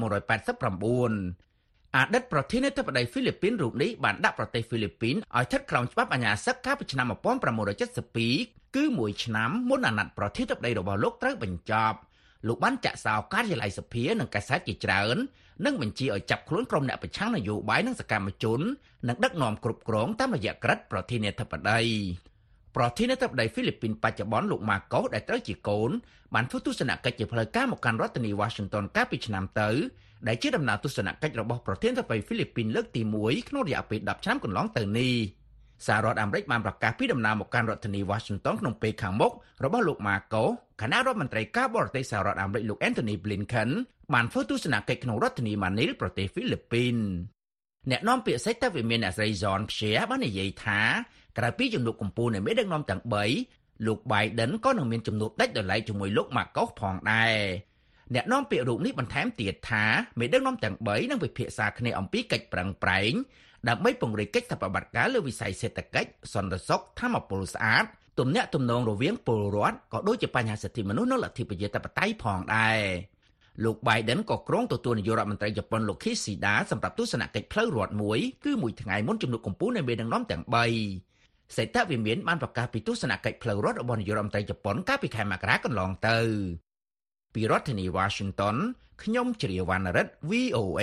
1989 អតីតប្រធានាធិបតីហ្វីលីពីនរូបនេះបានដាក់ប្រទេសហ្វីលីពីនឲ្យស្ថិតក្រោមច្បាប់អាញាសឹកកាលពីឆ្នាំ 1972 គឺមួយឆ្នាំមុនអាណត្តិប្រធានាធិបតីរបស់លោកត្រូវបញ្ចប់លោកបានចាក់សោការិយាល័យសភានិងកាសែតជាច្រើននិងបញ្ជាឲ្យចាប់ខ្លួនក្រុមអ្នកប្រឆាំងនយោបាយនិងសកម្មជននិងដឹកនាំគ្រប់គ្រងតាមរយៈក្រឹត្យប្រធានាធិបតីប្រធានាធិបតីហ្វីលីពីនបច្ចុប្បន្នលោក Marcos ដែលត្រូវជាកូនបានធ្វើទស្សនកិច្ចជាផ្លូវការមកកាន់រដ្ឋធានី Washington កាលពីឆ្នាំទៅដែលជាដំណើរទស្សនកិច្ចរបស់ប្រធានាធិបតីហ្វីលីពីនលើកទី1ក្នុងរយៈពេល10ឆ្នាំកន្លងទៅនេះសហរដ្ឋអាមេរិកបានប្រកាសពីដំណើរមកកាន់រដ្ឋធានី Washington ក្នុងពេលខាងមុខរបស់លោក Marcos គណៈរដ្ឋមន្ត្រីការបរទេសសហរដ្ឋអាមេរិកលោក Antony Blinken បានធ្វើទស្សនកិច្ចក្នុងរដ្ឋធានី Manila ប្រទេសហ្វីលីពីនអ្នកនាំពាក្យសេចក្ដីវិមានអ្នកស្រី John Pierre បាននិយាយថាក្រៅពីជំនួបកំពូលនៃមេដឹកនាំទាំង3លោក Biden ក៏នឹងមានជំនួបដាច់ដោយឡែកជាមួយលោក Marcos ផងដែរអ្នកនាំពាក្យរូបនេះបន្ថែមទៀតថាមេដឹកនាំទាំង3នឹងពិភាក្សាគ្នាអំពីកិច្ចប្រឹងប្រែងដើម្បីពង្រីកកិច្ចសហប្រតិបត្តិការលើវិស័យសេដ្ឋកិច្ចសន្តិសុខថាមពលស្អាតទំនាក់ទំនងរវាងពលរដ្ឋក៏ដូចជាបញ្ហាសិទ្ធិមនុស្សនិងលទ្ធិប្រជាធិបតេយ្យផងដែរលោក Biden ក៏គ្រងទទួលនាយករដ្ឋមន្ត្រីជប៉ុនលោក Kishida សម្រាប់ទស្សនកិច្ចផ្លូវរដ្ឋមួយគឺមួយថ្ងៃមុនជំនួបកំពូលនៃមេដឹកនាំទាំង3សេដ្ឋវិមានបានប្រកាសពីទស្សនកិច្ចផ្លូវរដ្ឋរបស់នាយករដ្ឋមន្ត្រីជប៉ុនកាលពីខែមករាកន្លងទៅពីរដ្ឋធានី Washington ខ្ញុំជ្រាវណ្ណរិទ្ធ VOA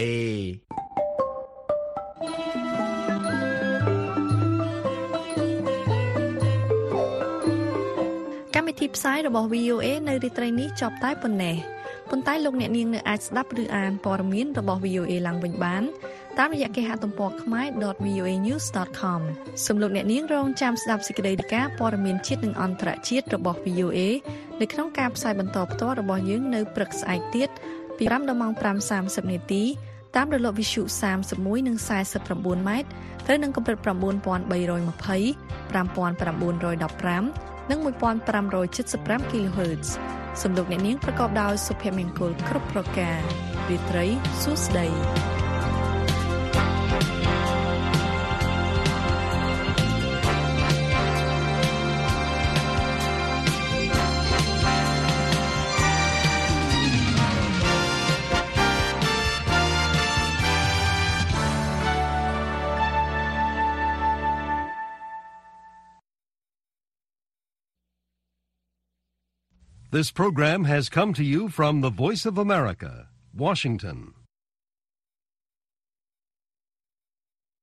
កម្មវិធីផ្សាយរបស់ VOA នៅរាត្រីនេះចប់តែប៉ុណ្ណេះប៉ុន្តែលោកអ្នកនាងនៅអាចស្ដាប់ឬអានព័ត៌មានរបស់ VOA ឡើងវិញបានតាមរយៈគេហទំព័រ khmae.voanews.com សូមលោកអ្នកនាងរងចាំស្ដាប់សេចក្តីរាយការណ៍ព័ត៌មានជាតិនិងអន្តរជាតិរបស់ VOA នៅក្នុងការផ្សាយបន្តផ្ទាល់របស់យើងនៅព្រឹកស្អែកទៀតពី 5 ដល់ម៉ោង 5:30 នាទីតាមរលកវិទ្យុ31និង49ម៉ែត្រត្រូវនឹងកម្រិត 9320 5915 និង 1575 kHz សំឡេងអ្នកនាងប្រកបដោយសុភមង្គលគ្រប់ប្រការរាត្រីសួស្តី This program has come to you from the Voice of America, Washington.